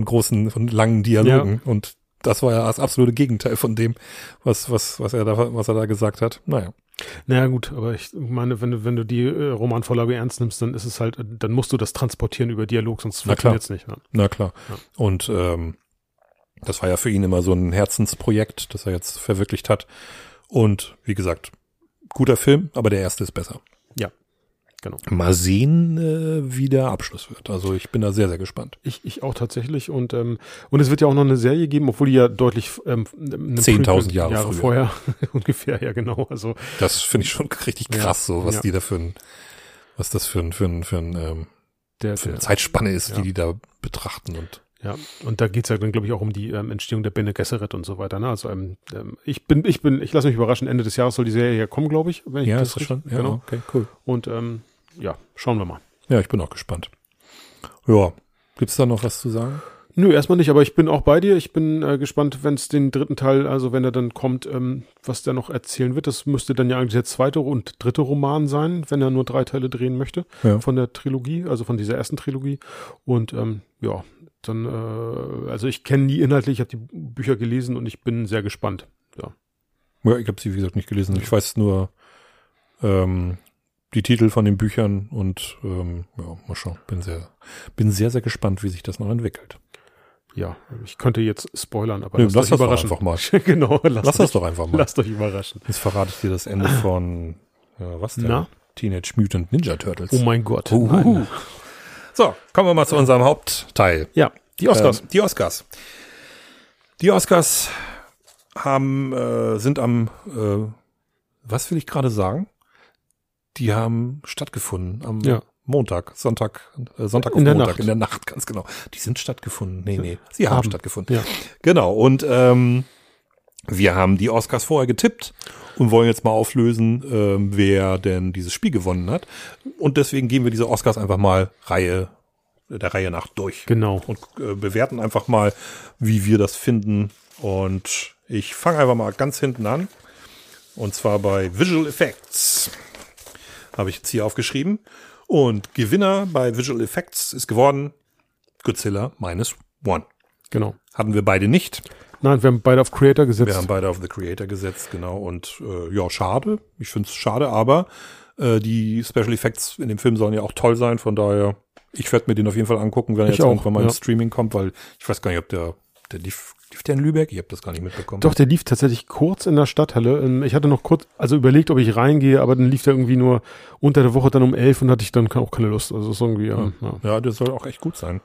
langen Dialogen und das war ja das absolute Gegenteil von dem, was er da gesagt hat. Naja gut, aber ich meine, wenn du die Romanvorlage ernst nimmst, dann ist es halt, dann musst du das transportieren über Dialog, sonst funktioniert es nicht. Ne? Na klar. Ja. Und das war ja für ihn immer so ein Herzensprojekt, das er jetzt verwirklicht hat. Und wie gesagt, guter Film, aber der erste ist besser. Ja, genau. Mal sehen, wie der Abschluss wird. Also ich bin da sehr, sehr gespannt. Ich auch tatsächlich. Und es wird ja auch noch eine Serie geben, obwohl die ja deutlich 10.000 Jahre vorher ungefähr, ja genau. Also das finde ich schon richtig krass, so was die da was das für eine Zeitspanne ist, die da betrachten und ja, und da geht's ja dann, glaube ich, auch um die Entstehung der Bene Gesserit und so weiter. Ne? Also ich lasse mich überraschen, Ende des Jahres soll die Serie ja kommen, glaube ich. Wenn ich das ist schon. Ja, genau. Okay, cool. Und schauen wir mal. Ja, ich bin auch gespannt. Ja, gibt's da noch was zu sagen? Nö, erstmal nicht, aber ich bin auch bei dir. Ich bin gespannt, wenn es den dritten Teil, also wenn er dann kommt, was der noch erzählen wird. Das müsste dann ja eigentlich der zweite und dritte Roman sein, wenn er nur 3 Teile drehen möchte von der Trilogie, also von dieser ersten Trilogie. Und dann, also ich kenne die inhaltlich, ich habe die Bücher gelesen und ich bin sehr gespannt. Ja. Ja, ich habe sie, wie gesagt, nicht gelesen. Ich weiß nur die Titel von den Büchern und ja, mal schauen. Bin sehr, sehr gespannt, wie sich das noch entwickelt. Ja, ich könnte jetzt spoilern, aber lass das doch einfach mal. Genau, lass das doch einfach mal. Lasst euch überraschen. Jetzt verrate ich dir das Ende von, was denn? Na? Teenage Mutant Ninja Turtles. Oh mein Gott. So, kommen wir mal zu unserem Hauptteil. Ja, die Oscars. Die Oscars sind am, was will ich gerade sagen? Die haben stattgefunden am Sonntag auf Montag, in der Nacht, ganz genau. Die sind stattgefunden. Nee, sie haben stattgefunden. Ja. Genau, und wir haben die Oscars vorher getippt und wollen jetzt mal auflösen, wer denn dieses Spiel gewonnen hat. Und deswegen gehen wir diese Oscars einfach mal der Reihe nach durch. Genau. Und bewerten einfach mal, wie wir das finden. Und ich fange einfach mal ganz hinten an. Und zwar bei Visual Effects. Habe ich jetzt hier aufgeschrieben. Und Gewinner bei Visual Effects ist geworden Godzilla -1. Genau. Hatten wir beide nicht. Nein, wir haben beide auf Creator gesetzt. Wir haben beide auf The Creator gesetzt, genau. Und ja, schade. Ich finde es schade, aber die Special Effects in dem Film sollen ja auch toll sein. Von daher, ich werde mir den auf jeden Fall angucken, wenn er jetzt irgendwann mal ins Streaming kommt, weil ich weiß gar nicht, ob der lief der in Lübeck? Ich habe das gar nicht mitbekommen. Doch, der lief tatsächlich kurz in der Stadthalle. Ich hatte noch kurz, überlegt, ob ich reingehe, aber dann lief der irgendwie nur unter der Woche dann um 11 und hatte ich dann auch keine Lust. Also ist irgendwie, ja, der soll auch echt gut sein.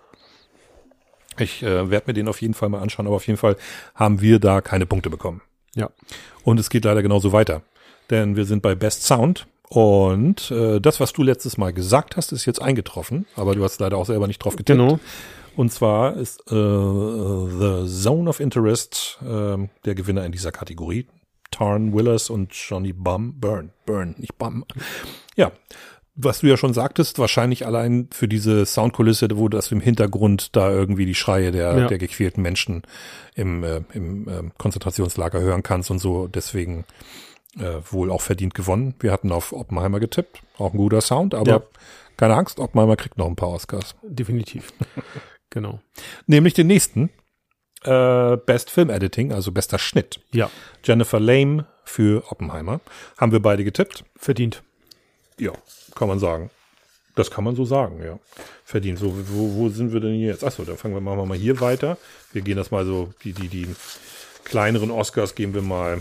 Ich werde mir den auf jeden Fall mal anschauen, aber auf jeden Fall haben wir da keine Punkte bekommen. Ja. Und es geht leider genauso weiter. Denn wir sind bei Best Sound und das, was du letztes Mal gesagt hast, ist jetzt eingetroffen, aber du hast leider auch selber nicht drauf getippt. Genau. Und zwar ist The Zone of Interest der Gewinner in dieser Kategorie. Tarn Willers und Johnny Byrne, nicht Bum. Ja, was du ja schon sagtest, wahrscheinlich allein für diese Soundkulisse, wo das im Hintergrund da irgendwie die Schreie der gequälten Menschen im Konzentrationslager hören kannst und so. Deswegen wohl auch verdient gewonnen. Wir hatten auf Oppenheimer getippt. Auch ein guter Sound, aber keine Angst, Oppenheimer kriegt noch ein paar Oscars. Definitiv. Genau. Nämlich den nächsten. Best Film Editing, also bester Schnitt. Ja. Jennifer Lame für Oppenheimer. Haben wir beide getippt. Verdient. Ja, kann man sagen. Das kann man so sagen, ja. Verdient. So, wo sind wir denn hier jetzt? Achso, dann machen wir mal hier weiter. Wir gehen das mal so, die kleineren Oscars geben wir mal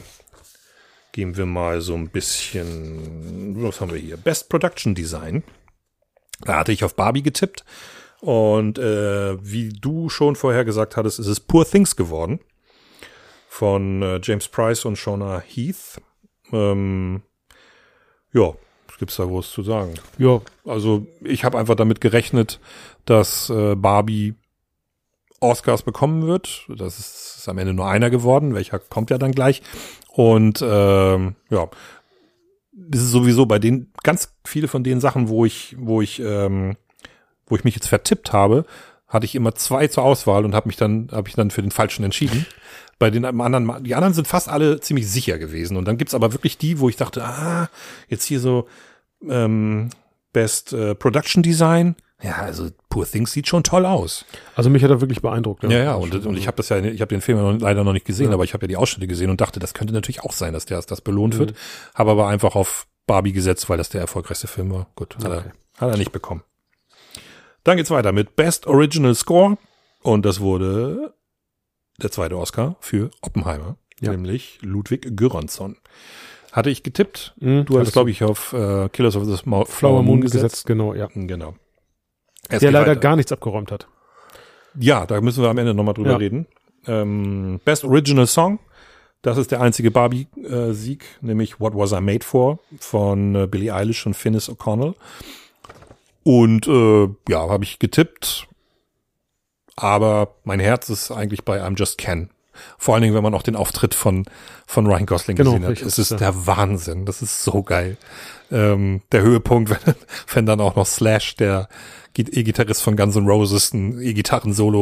so ein bisschen, was haben wir hier? Best Production Design. Da hatte ich auf Barbie getippt. Und wie du schon vorher gesagt hattest, ist es Poor Things geworden. Von James Price und Shona Heath. Ja, was gibt's da groß zu sagen? Ja. Also ich habe einfach damit gerechnet, dass Barbie Oscars bekommen wird. Das ist am Ende nur einer geworden. Welcher kommt ja dann gleich. Und ja, das ist sowieso bei den ganz viele von den Sachen, wo ich mich jetzt vertippt habe, hatte ich immer 2 zur Auswahl und habe ich dann für den falschen entschieden. Bei den anderen, die anderen sind fast alle ziemlich sicher gewesen. Und dann gibt's aber wirklich die, wo ich dachte, jetzt hier so Best Production Design. Ja, also Poor Things sieht schon toll aus. Also mich hat er wirklich beeindruckt. Ja, und ich habe den Film leider noch nicht gesehen, aber ich habe ja die Ausschnitte gesehen und dachte, das könnte natürlich auch sein, dass das belohnt wird. Habe aber einfach auf Barbie gesetzt, weil das der erfolgreichste Film war. Gut, hat er nicht bekommen. Dann geht's weiter mit Best Original Score und das wurde der zweite Oscar für Oppenheimer, nämlich Ludwig Göransson. Hatte ich getippt. Du hast, glaube ich, auf Killers of the Flower Moon gesetzt. Genau, ja. Genau. Der leider gar nichts abgeräumt hat. Ja, da müssen wir am Ende nochmal drüber reden. Best Original Song, das ist der einzige Barbie-Sieg, nämlich What Was I Made For von Billie Eilish und Finnis O'Connell. Und habe ich getippt, aber mein Herz ist eigentlich bei I'm Just Ken. Vor allen Dingen, wenn man auch den Auftritt von Ryan Gosling gesehen hat. Es ist der Wahnsinn, das ist so geil. Der Höhepunkt, wenn dann auch noch Slash, der E-Gitarrist von Guns N' Roses, ein E-Gitarren-Solo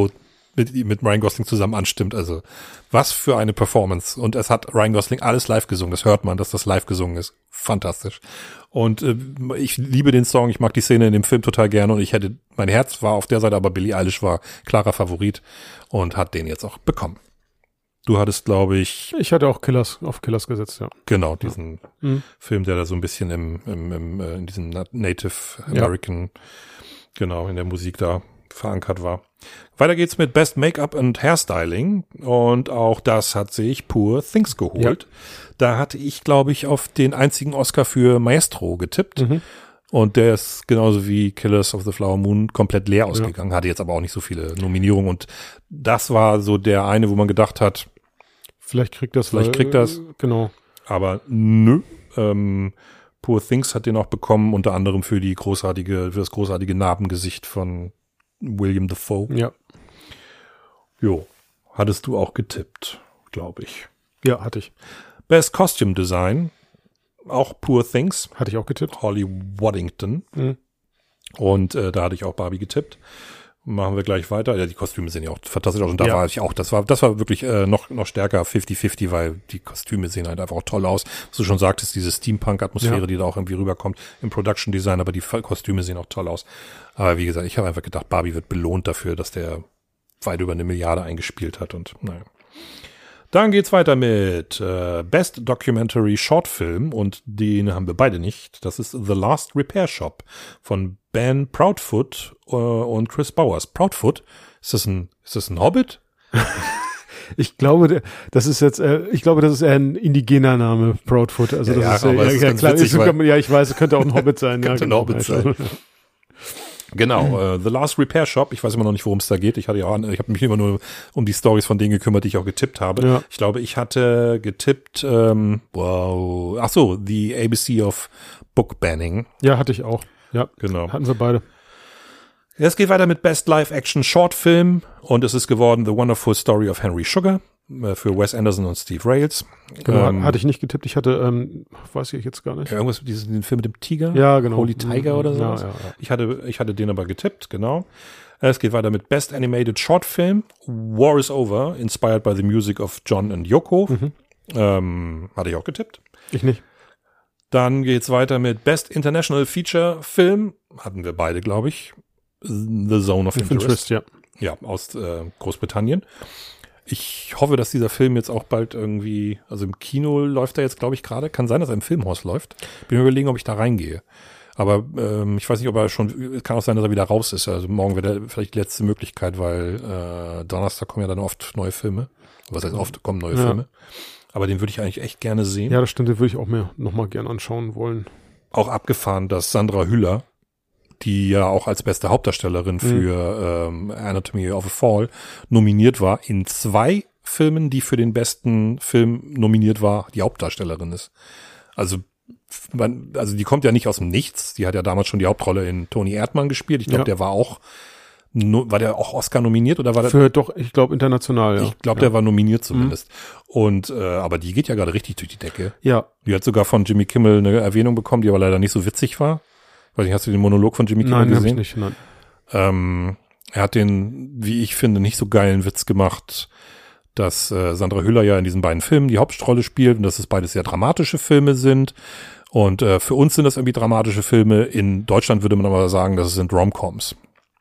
mit Ryan Gosling zusammen anstimmt. Also was für eine Performance. Und es hat Ryan Gosling alles live gesungen. Das hört man, dass das live gesungen ist. Fantastisch. Und ich liebe den Song. Ich mag die Szene in dem Film total gerne. Und mein Herz war auf der Seite, aber Billie Eilish war klarer Favorit und hat den jetzt auch bekommen. Du hattest, glaube ich... Ich hatte auch auf Killers gesetzt, ja. Genau, diesen Film, der da so ein bisschen in diesem Native American, genau, in der Musik da verankert war. Weiter geht's mit Best Make-up and Hairstyling. Und auch das hat sich Poor Things geholt. Ja. Da hatte ich, glaube ich, auf den einzigen Oscar für Maestro getippt. Und der ist genauso wie Killers of the Flower Moon komplett leer ausgegangen. Hatte jetzt aber auch nicht so viele Nominierungen. Und das war so der eine, wo man gedacht hat, Vielleicht kriegt das. Genau. Aber nö. Poor Things hat den auch bekommen, unter anderem für das großartige Narbengesicht von William Dafoe. Ja. Jo. Hattest du auch getippt, glaube ich. Ja, hatte ich. Best Costume Design. Auch Poor Things. Hatte ich auch getippt. Holly Waddington. Und da hatte ich auch Barbie getippt. Machen wir gleich weiter. Ja, die Kostüme sehen ja auch fantastisch aus. Und da war ich auch, das war wirklich noch stärker 50-50, weil die Kostüme sehen halt einfach auch toll aus. Was du schon sagtest, diese Steampunk-Atmosphäre, die da auch irgendwie rüberkommt im Production Design, aber die Kostüme sehen auch toll aus. Aber wie gesagt, ich habe einfach gedacht, Barbie wird belohnt dafür, dass der weit über 1 Milliarde eingespielt hat und naja. Dann geht's weiter mit Best Documentary Short Film und den haben wir beide nicht. Das ist The Last Repair Shop von Ben Proudfoot und Chris Bowers. Proudfoot, ist das ein Hobbit? Ich glaube, das ist eher ein indigener Name, Proudfoot. Also das ist klar. Ich weiß, es könnte auch ein Hobbit sein. Könnte ein Hobbit sein. Genau, The Last Repair Shop. Ich weiß immer noch nicht, worum es da geht. Ich habe mich immer nur um die Stories von denen gekümmert, die ich auch getippt habe. Ja. Ich glaube, ich hatte getippt, The ABC of Book Banning. Ja, hatte ich auch. Ja, genau. Hatten wir beide. Es geht weiter mit Best Live-Action Short Film und es ist geworden The Wonderful Story of Henry Sugar für Wes Anderson und Steve Rails. Genau, hatte ich nicht getippt. Ich hatte, weiß ich jetzt gar nicht. Irgendwas mit den Film mit dem Tiger? Ja, genau. Holy Tiger oder so. Ja. Ich hatte den aber getippt, genau. Es geht weiter mit Best Animated Short Film. War is Over, inspired by the music of John and Yoko. Hatte ich auch getippt. Ich nicht. Dann geht's weiter mit Best International Feature Film. Hatten wir beide, glaube ich. The Zone of Interest. Ja. Ja, aus Großbritannien. Ich hoffe, dass dieser Film jetzt auch bald irgendwie, also im Kino läuft er jetzt, glaube ich, gerade. Kann sein, dass er im Filmhaus läuft. Bin mir überlegen, ob ich da reingehe. Aber ich weiß nicht, ob er schon, kann auch sein, dass er wieder raus ist. Also morgen wäre vielleicht die letzte Möglichkeit, weil Donnerstag kommen ja dann oft neue Filme. Was heißt oft kommen neue Filme. Aber den würde ich eigentlich echt gerne sehen. Ja, das stimmt, den würde ich auch mir nochmal gern anschauen wollen. Auch abgefahren, dass Sandra Hüller, die ja auch als beste Hauptdarstellerin für Anatomy of a Fall nominiert war, in 2 Filmen, die für den besten Film nominiert war, die Hauptdarstellerin ist. Also die kommt ja nicht aus dem Nichts. Die hat ja damals schon die Hauptrolle in Toni Erdmann gespielt. Ich glaube, der war der auch Oscar nominiert oder war der? Ich glaube international, ja. Ich glaube, der war nominiert zumindest. Und aber die geht ja gerade richtig durch die Decke. Ja. Die hat sogar von Jimmy Kimmel eine Erwähnung bekommen, die aber leider nicht so witzig war. Weiß nicht, hast du den Monolog von Jimmy Kimmel gesehen? Nein, hab ich nicht, nein. Er hat den, wie ich finde, nicht so geilen Witz gemacht, dass Sandra Hüller ja in diesen beiden Filmen die Hauptrolle spielt und dass es beides sehr dramatische Filme sind. Und für uns sind das irgendwie dramatische Filme. In Deutschland würde man aber sagen, das sind Rom-Coms.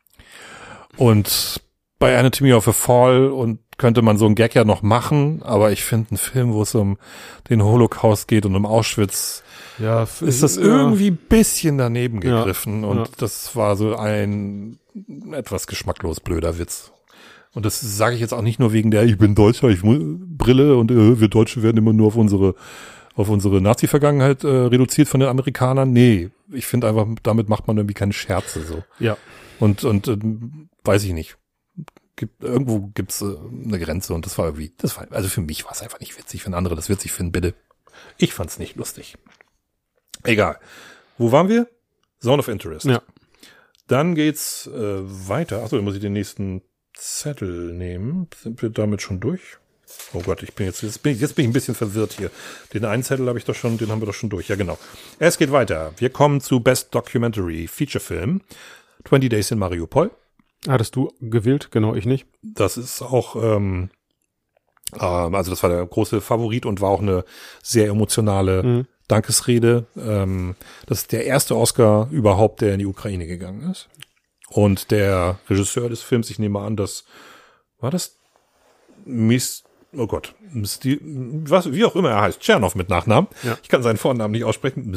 Und bei Anatomy of a Fall und könnte man so einen Gag ja noch machen, aber ich finde einen Film, wo es um den Holocaust geht und um Auschwitz, ist das irgendwie ein bisschen daneben gegriffen und das war so ein etwas geschmacklos blöder Witz. Und das sage ich jetzt auch nicht nur wegen der, ich bin Deutscher, ich muss Brille und wir Deutsche werden immer nur auf unsere Nazi-Vergangenheit reduziert von den Amerikanern. Nee, ich finde einfach, damit macht man irgendwie keine Scherze so. Ja. Und weiß ich nicht. Irgendwo gibt's eine Grenze und also für mich war es einfach nicht witzig. Wenn andere das witzig finden, bitte. Ich fand's nicht lustig. Egal. Wo waren wir? Zone of Interest. Ja. Dann geht's weiter. Achso, dann muss ich den nächsten Zettel nehmen. Sind wir damit schon durch? Oh Gott, jetzt bin ich ein bisschen verwirrt hier. Den einen Zettel den haben wir doch schon durch. Ja, genau. Es geht weiter. Wir kommen zu Best Documentary Feature Film. 20 Days in Mariupol. Hattest du gewählt? Genau, ich nicht. Das ist auch, also das war der große Favorit und war auch eine sehr emotionale Dankesrede. Das ist der erste Oscar überhaupt, der in die Ukraine gegangen ist. Und der Regisseur des Films, ich nehme an, wie auch immer er heißt, Tschernow mit Nachnamen. Ja. Ich kann seinen Vornamen nicht aussprechen.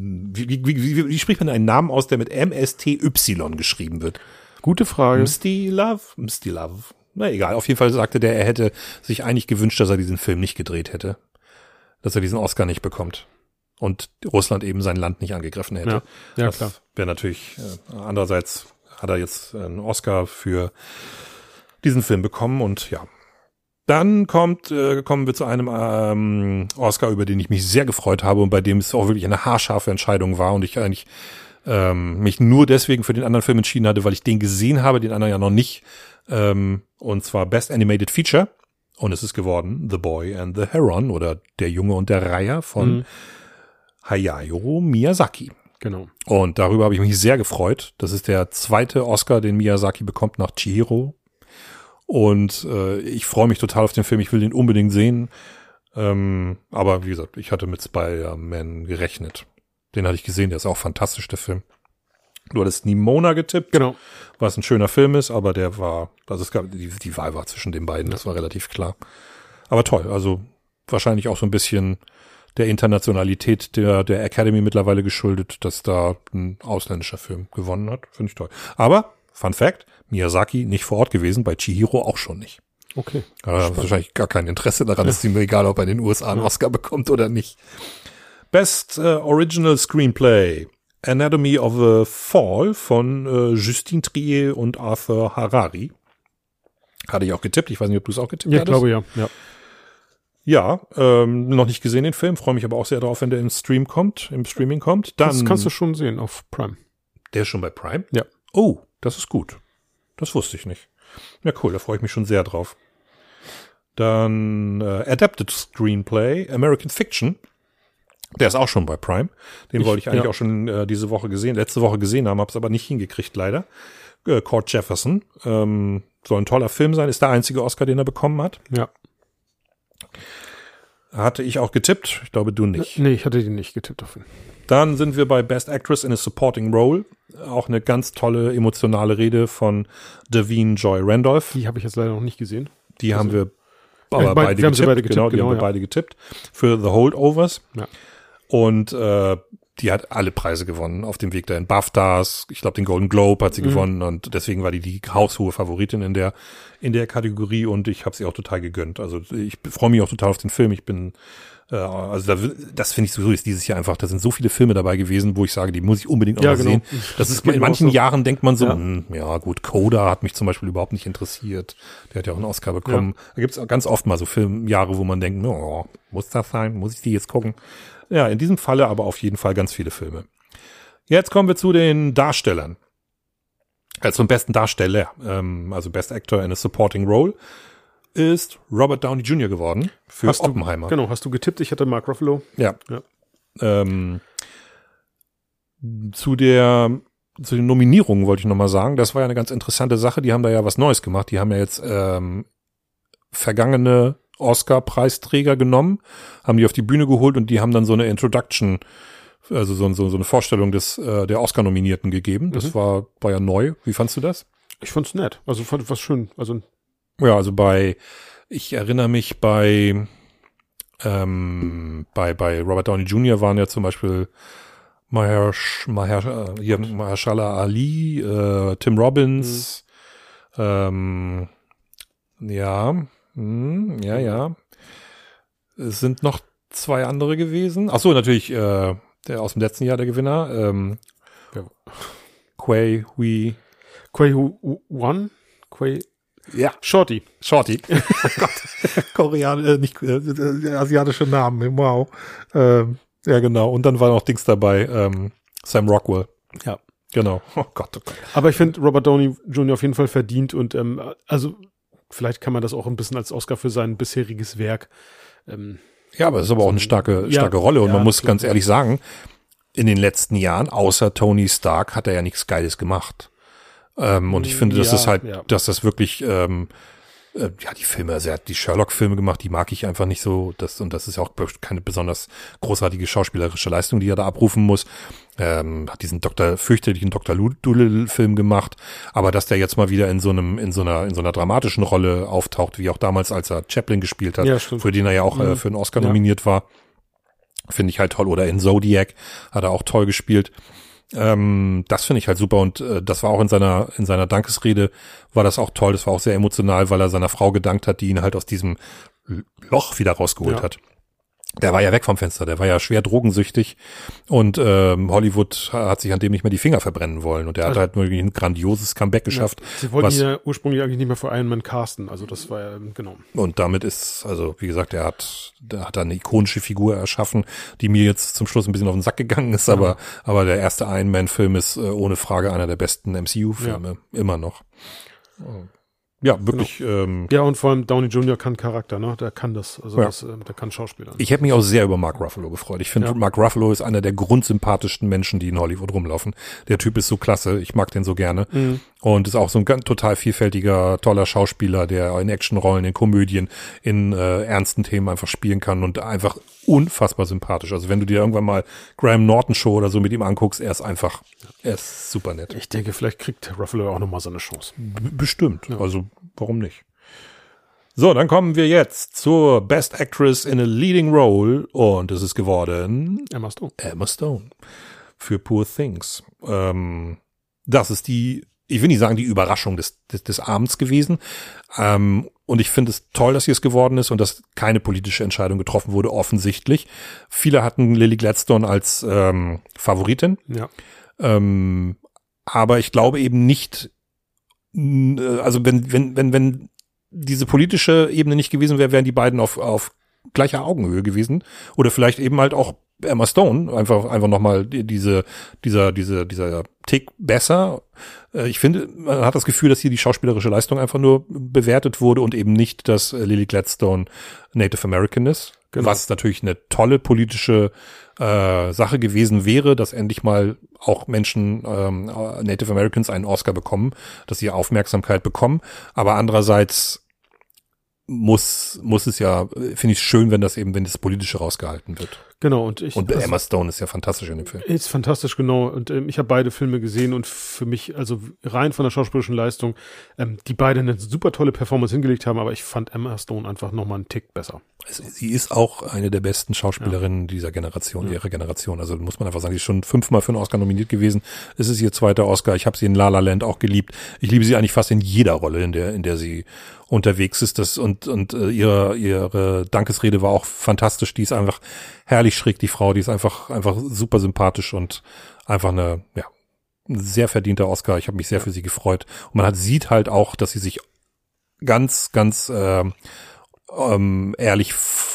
Wie spricht man einen Namen aus, der mit M-S-T-Y geschrieben wird? Gute Frage. Mstislav. Na egal, auf jeden Fall sagte der, er hätte sich eigentlich gewünscht, dass er diesen Film nicht gedreht hätte. Dass er diesen Oscar nicht bekommt. Und Russland eben sein Land nicht angegriffen hätte. Ja, das klar. Wäre natürlich, andererseits hat er jetzt einen Oscar für diesen Film bekommen und ja. Dann kommen wir zu einem Oscar, über den ich mich sehr gefreut habe und bei dem es auch wirklich eine haarscharfe Entscheidung war und ich eigentlich mich nur deswegen für den anderen Film entschieden hatte, weil ich den gesehen habe, den anderen ja noch nicht. Und zwar Best Animated Feature. Und es ist geworden The Boy and the Heron oder Der Junge und der Reiher von Hayao Miyazaki. Genau. Und darüber habe ich mich sehr gefreut. Das ist der zweite Oscar, den Miyazaki bekommt nach Chihiro. Und ich freue mich total auf den Film. Ich will den unbedingt sehen. Aber wie gesagt, ich hatte mit Spider-Man gerechnet. Den hatte ich gesehen. Der ist auch fantastisch, der Film. Du hattest Nimona getippt. Genau. Was ein schöner Film ist, aber die Wahl war zwischen den beiden. Das war relativ klar. Aber toll. Also wahrscheinlich auch so ein bisschen der Internationalität der Academy mittlerweile geschuldet, dass da ein ausländischer Film gewonnen hat. Finde ich toll. Aber, Fun Fact, Miyazaki nicht vor Ort gewesen, bei Chihiro auch schon nicht. Okay. Wahrscheinlich gar kein Interesse daran, ist ihm egal, ob er in den USA einen Oscar bekommt oder nicht. Best Original Screenplay. Anatomy of a Fall von Justine Triet und Arthur Harari. Hatte ich auch getippt. Ich weiß nicht, ob du es auch getippt hattest. Ja, glaube ja. Ja, noch nicht gesehen den Film, freue mich aber auch sehr darauf, wenn der im Streaming kommt. Dann, das kannst du schon sehen auf Prime. Der ist schon bei Prime? Ja. Oh, das ist gut. Das wusste ich nicht. Ja, cool, da freue ich mich schon sehr drauf. Dann Adapted Screenplay, American Fiction. Der ist auch schon bei Prime. Den wollte ich eigentlich auch schon letzte Woche gesehen haben, habe es aber nicht hingekriegt, leider. Cord Jefferson. Soll ein toller Film sein, ist der einzige Oscar, den er bekommen hat. Ja. Hatte ich auch getippt. Ich glaube, du nicht. Nee, ich hatte den nicht getippt auf ihn. Dann sind wir bei Best Actress in a Supporting Role. Auch eine ganz tolle emotionale Rede von Davine Joy Randolph. Die habe ich jetzt leider noch nicht gesehen. Die haben wir aber beide getippt. Genau, die haben wir beide getippt. Für The Holdovers. Ja. Und die hat alle Preise gewonnen auf dem Weg dahin. BAFTAs, ich glaube den Golden Globe hat sie gewonnen und deswegen war die haushohe Favoritin in der Kategorie und ich habe sie auch total gegönnt. Also ich freue mich auch total auf den Film. Ich bin das finde ich sowieso ist dieses Jahr einfach, da sind so viele Filme dabei gewesen, wo ich sage, die muss ich unbedingt noch mal sehen. Das ist in manchen Jahren denkt man so, ja gut, Coda hat mich zum Beispiel überhaupt nicht interessiert. Der hat ja auch einen Oscar bekommen. Da gibt es ganz oft mal so Filmjahre, wo man denkt, muss das sein? Muss ich die jetzt gucken? Ja, in diesem Falle aber auf jeden Fall ganz viele Filme. Jetzt kommen wir zu den Darstellern. Zum besten Darsteller, also Best Actor in a Supporting Role, ist Robert Downey Jr. geworden für Oppenheimer. Genau, hast du getippt? Ich hatte Mark Ruffalo. Ja. Zu den Nominierungen wollte ich nochmal sagen, das war ja eine ganz interessante Sache. Die haben da ja was Neues gemacht. Die haben ja jetzt vergangene Oscar-Preisträger genommen, haben die auf die Bühne geholt und die haben dann so eine Introduction, also so eine Vorstellung der Oscar-Nominierten gegeben. Das war ja neu. Wie fandst du das? Ich fand's nett. Also fand was schön. Also ich erinnere mich bei Robert Downey Jr. waren ja zum Beispiel Mahershala Ali, Tim Robbins, Es sind noch zwei andere gewesen. Ach so, natürlich der aus dem letzten Jahr der Gewinner. Quay Wan. Ja. Shorty. Oh Gott. Asiatische Namen. Wow. Ja, genau. Und dann war noch Dings dabei. Sam Rockwell. Ja. Genau. Oh Gott. Aber ich finde Robert Downey Jr. auf jeden Fall verdient und also vielleicht kann man das auch ein bisschen als Oscar für sein bisheriges Werk. Ja, aber es ist aber auch eine starke Rolle und man muss ganz ehrlich sagen, in den letzten Jahren, außer Tony Stark, hat er ja nichts Geiles gemacht. Und ich finde, dass dass das wirklich, die Filme, also er hat die Sherlock-Filme gemacht, die mag ich einfach nicht so. Das ist ja auch keine besonders großartige schauspielerische Leistung, die er da abrufen muss. Hat diesen fürchterlichen Dr. Dolittle-Film gemacht. Aber dass der jetzt mal wieder in so einer dramatischen Rolle auftaucht, wie auch damals, als er Chaplin gespielt hat, für den er ja auch für einen Oscar nominiert war, finde ich halt toll. Oder in Zodiac hat er auch toll gespielt. Das finde ich halt super und das war auch in seiner Dankesrede war das auch toll, das war auch sehr emotional, weil er seiner Frau gedankt hat, die ihn halt aus diesem Loch wieder rausgeholt hat. Der war ja weg vom Fenster, der war ja schwer drogensüchtig und Hollywood hat sich an dem nicht mehr die Finger verbrennen wollen und er hat halt wirklich ein grandioses Comeback geschafft. Ja, sie wollten ihn ja ursprünglich eigentlich nicht mehr für Iron Man casten, also das war ja, genau. Und damit ist, also wie gesagt, er hat eine ikonische Figur erschaffen, die mir jetzt zum Schluss ein bisschen auf den Sack gegangen ist, aber der erste Iron Man Film ist ohne Frage einer der besten MCU-Filme, immer noch. Ja, wirklich. Genau. Ja, und vor allem Downey Jr. kann Charakter, ne? Der kann das. Also der kann Schauspieler. Ich hätte mich auch sehr über Mark Ruffalo gefreut. Ich finde, Mark Ruffalo ist einer der grundsympathischsten Menschen, die in Hollywood rumlaufen. Der Typ ist so klasse. Ich mag den so gerne. Mhm. Und ist auch so ein ganz total vielfältiger, toller Schauspieler, der in Actionrollen, in Komödien, in ernsten Themen einfach spielen kann und einfach unfassbar sympathisch. Also wenn du dir irgendwann mal Graham Norton Show oder so mit ihm anguckst, er ist super nett. Ich denke, vielleicht kriegt Ruffalo auch nochmal so eine Chance. Bestimmt. Ja. Also warum nicht? So, dann kommen wir jetzt zur Best Actress in a Leading Role und es ist geworden Emma Stone für Poor Things. Das ist ich will nicht sagen, die Überraschung des Abends gewesen. Und ich finde es toll, dass sie es geworden ist und dass keine politische Entscheidung getroffen wurde, offensichtlich. Viele hatten Lily Gladstone als Favoritin. Ja. Aber ich glaube eben nicht, also wenn diese politische Ebene nicht gewesen wäre, wären die beiden auf gleicher Augenhöhe gewesen. Oder vielleicht eben halt auch Emma Stone, einfach nochmal dieser Tick besser. Ich finde, man hat das Gefühl, dass hier die schauspielerische Leistung einfach nur bewertet wurde und eben nicht, dass Lily Gladstone Native American ist. Genau. Was natürlich eine tolle politische Sache gewesen wäre, dass endlich mal auch Menschen, Native Americans, einen Oscar bekommen, dass sie Aufmerksamkeit bekommen. Aber andererseits muss es ja, finde ich es schön, wenn das Politische rausgehalten wird. Genau, und Emma Stone ist ja fantastisch in dem Film. Ist fantastisch, genau. Und ich habe beide Filme gesehen und für mich, also rein von der schauspielerischen Leistung, die beide eine super tolle Performance hingelegt haben, aber ich fand Emma Stone einfach nochmal einen Tick besser. Sie ist auch eine der besten Schauspielerinnen dieser Generation, ihrer Generation. Also muss man einfach sagen, sie ist schon 5-mal für einen Oscar nominiert gewesen. Es ist ihr zweiter Oscar. Ich habe sie in La La Land auch geliebt. Ich liebe sie eigentlich fast in jeder Rolle, in der sie unterwegs ist. Und ihre Dankesrede war auch fantastisch. Die ist einfach herrlich schräg, die Frau. Die ist einfach super sympathisch und einfach ein sehr verdienter Oscar. Ich habe mich sehr für sie gefreut. Und man sieht halt auch, dass sie sich ganz, ganz ehrlich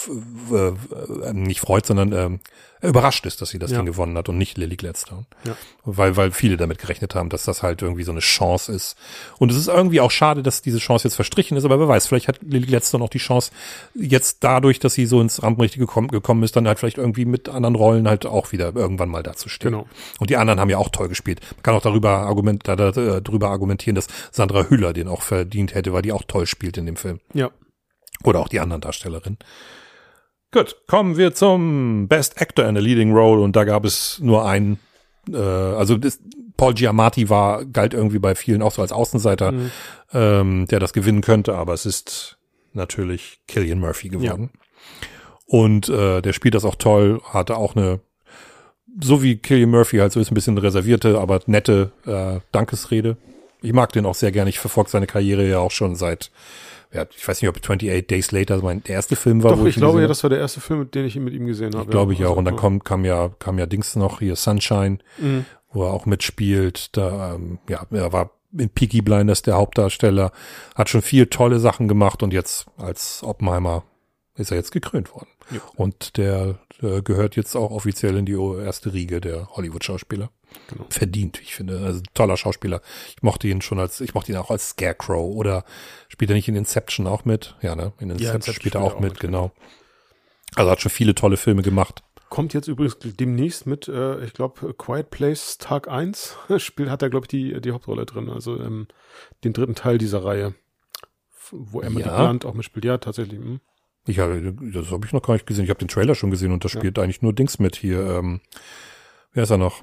nicht freut, sondern überrascht ist, dass sie das Ding gewonnen hat und nicht Lily Gladstone. Ja. Weil viele damit gerechnet haben, dass das halt irgendwie so eine Chance ist. Und es ist irgendwie auch schade, dass diese Chance jetzt verstrichen ist, aber wer weiß, vielleicht hat Lily Gladstone auch die Chance, jetzt dadurch, dass sie so ins Rampenlicht gekommen ist, dann halt vielleicht irgendwie mit anderen Rollen halt auch wieder irgendwann mal dazustehen. Genau. Und die anderen haben ja auch toll gespielt. Man kann auch darüber argumentieren, dass Sandra Hüller den auch verdient hätte, weil die auch toll spielt in dem Film. Ja. Oder auch die anderen Darstellerinnen. Gut, kommen wir zum Best Actor in a Leading Role und da gab es nur einen, Paul Giamatti galt irgendwie bei vielen auch so als Außenseiter, der das gewinnen könnte, aber es ist natürlich Cillian Murphy geworden. Ja. Und der spielt das auch toll, hatte auch so wie Cillian Murphy halt so ist, ein bisschen reservierte, aber nette Dankesrede. Ich mag den auch sehr gerne, ich verfolge seine Karriere ja auch schon seit ich weiß nicht, ob 28 Days Later der erste Film war. Doch, ich glaube ja, das war der erste Film, den ich mit ihm gesehen habe. Glaube ich auch. Und dann kam ja Dings noch hier, Sunshine, wo er auch mitspielt. Da, er war in Peaky Blinders der Hauptdarsteller, hat schon viel tolle Sachen gemacht und jetzt als Oppenheimer ist er jetzt gekrönt worden. Ja. Und der gehört jetzt auch offiziell in die erste Riege der Hollywood-Schauspieler. Genau. Verdient, ich finde. Also toller Schauspieler. Ich mochte ihn auch als Scarecrow oder spielt er nicht in Inception auch mit? Ja, ne? In Inception spielt er auch mit, genau. Also hat schon viele tolle Filme gemacht. Kommt jetzt übrigens demnächst mit, ich glaube, Quiet Place Tag 1. Hat er, glaube ich, die Hauptrolle drin. Also den dritten Teil dieser Reihe. Wo Emily Blunt auch mitspielt. Ja, tatsächlich. Das habe ich noch gar nicht gesehen. Ich habe den Trailer schon gesehen und da spielt eigentlich nur Dings mit hier. Wer ist er noch?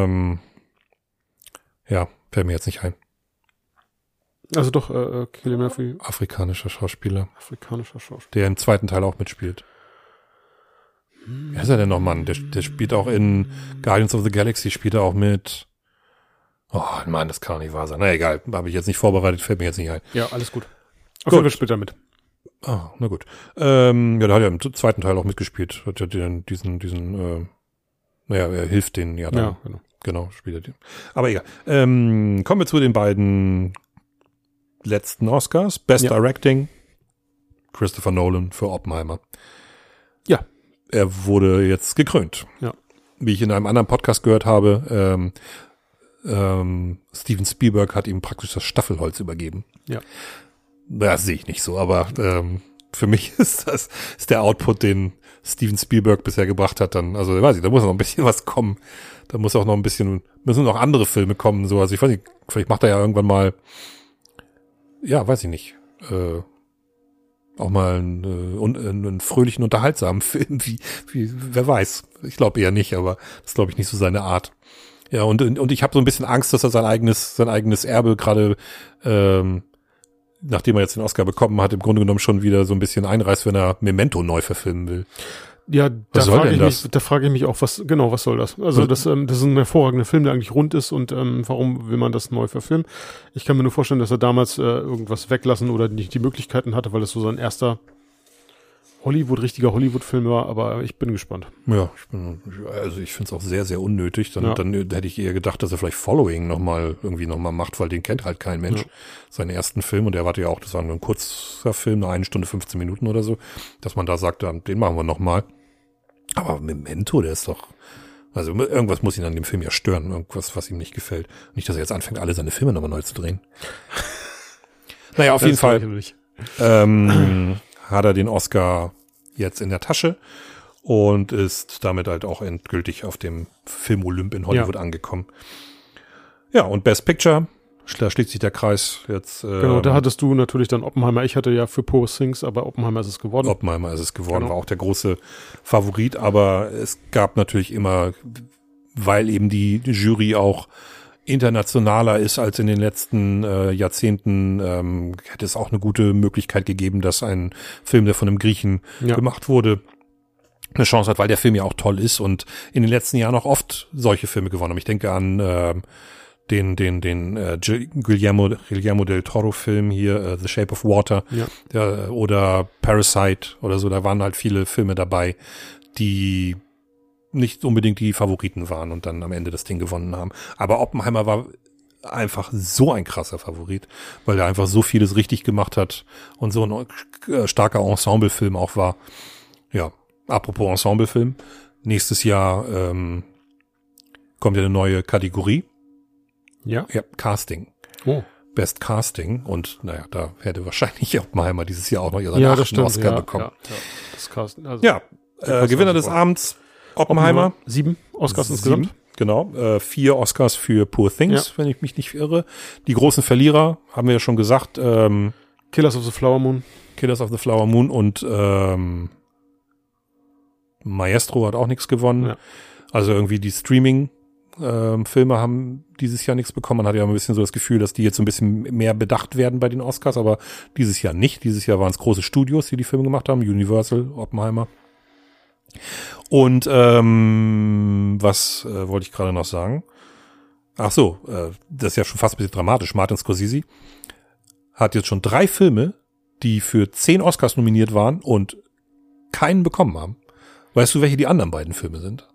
Fällt mir jetzt nicht ein. Also doch, Cillian Murphy. Afrikanischer Schauspieler. Der im zweiten Teil auch mitspielt. Wer ist er denn noch, Mann? Der spielt auch in Guardians of the Galaxy, spielt er auch mit. Oh Mann, das kann doch nicht wahr sein. Na egal, habe ich jetzt nicht vorbereitet, fällt mir jetzt nicht ein. Ja, alles gut. Auf jeden Fall spielt er mit. Ah, na gut. Da hat er im zweiten Teil auch mitgespielt. Hat er er hilft denen ja dann. Ja, genau. Genau, spielt er den. Aber egal. Kommen wir zu den beiden letzten Oscars. Best Directing, Christopher Nolan für Oppenheimer. Ja. Er wurde jetzt gekrönt. Ja. Wie ich in einem anderen Podcast gehört habe, Steven Spielberg hat ihm praktisch das Staffelholz übergeben. Ja. Das sehe ich nicht so, aber für mich ist der Output, den Steven Spielberg bisher gebracht hat, dann, also weiß ich, da muss noch ein bisschen was kommen. Da muss auch noch ein bisschen, müssen noch andere Filme kommen, so, also ich weiß nicht, vielleicht macht er ja irgendwann mal, ja, weiß ich nicht, auch mal einen fröhlichen, unterhaltsamen Film, wie, wer weiß. Ich glaube eher nicht, aber das ist, glaube ich, nicht so seine Art. Ja, und ich habe so ein bisschen Angst, dass er sein eigenes Erbe gerade, nachdem er jetzt den Oscar bekommen hat, im Grunde genommen schon wieder so ein bisschen einreißt, wenn er Memento neu verfilmen will. Ja, da frage ich mich auch, was soll das? Also das ist ein hervorragender Film, der eigentlich rund ist und warum will man das neu verfilmen? Ich kann mir nur vorstellen, dass er damals irgendwas weglassen oder nicht die Möglichkeiten hatte, weil das so sein erster richtiger Hollywood-Film war, aber ich bin gespannt. Ja, ich finde es auch sehr, sehr unnötig. Dann hätte ich eher gedacht, dass er vielleicht Following nochmal macht, weil den kennt halt kein Mensch. Ja. Seinen ersten Film, und der war ja auch, das war ein kurzer Film, 1 Stunde 15 Minuten oder so, dass man da sagt, den machen wir nochmal. Aber Memento, der ist doch, also irgendwas muss ihn an dem Film ja stören, irgendwas, was ihm nicht gefällt. Nicht, dass er jetzt anfängt, alle seine Filme nochmal neu zu drehen. Naja, auf jeden Fall hat er den Oscar jetzt in der Tasche und ist damit halt auch endgültig auf dem Film-Olymp in Hollywood angekommen. Ja, und Best Picture, da schließt sich der Kreis jetzt. Genau, da hattest du natürlich dann Oppenheimer. Ich hatte ja für Poor Things, aber Oppenheimer ist es geworden. War auch der große Favorit, aber es gab natürlich immer, weil eben die Jury auch internationaler ist als in den letzten Jahrzehnten, hätte es auch eine gute Möglichkeit gegeben, dass ein Film, der von einem Griechen gemacht wurde, eine Chance hat, weil der Film ja auch toll ist und in den letzten Jahren auch oft solche Filme gewonnen haben. Ich denke an den Guillermo del Toro Film hier, The Shape of Water, oder Parasite oder so, da waren halt viele Filme dabei, die nicht unbedingt die Favoriten waren und dann am Ende das Ding gewonnen haben. Aber Oppenheimer war einfach so ein krasser Favorit, weil er einfach so vieles richtig gemacht hat und so ein starker Ensemblefilm auch war. Ja, apropos Ensemblefilm, nächstes Jahr kommt ja eine neue Kategorie. Ja, Casting. Oh. Best Casting. Und naja, da hätte wahrscheinlich Oppenheimer dieses Jahr auch noch seinen 8. Oscar bekommen. Ja, das Casting. Also Gewinner des Abends, Oppenheimer. 7 Oscars insgesamt. Genau, 4 Oscars für Poor Things, wenn ich mich nicht irre. Die großen Verlierer, haben wir ja schon gesagt. Killers of the Flower Moon und Maestro hat auch nichts gewonnen. Ja. Also irgendwie die Streaming-Filme haben dieses Jahr nichts bekommen. Man hat ja ein bisschen so das Gefühl, dass die jetzt so ein bisschen mehr bedacht werden bei den Oscars, aber dieses Jahr nicht. Dieses Jahr waren es große Studios, die Filme gemacht haben. Universal, Oppenheimer. Und was wollte ich gerade noch sagen? Ach so, das ist ja schon fast ein bisschen dramatisch. Martin Scorsese hat jetzt schon 3 Filme, die für 10 Oscars nominiert waren und keinen bekommen haben. Weißt du, welche die anderen beiden Filme sind?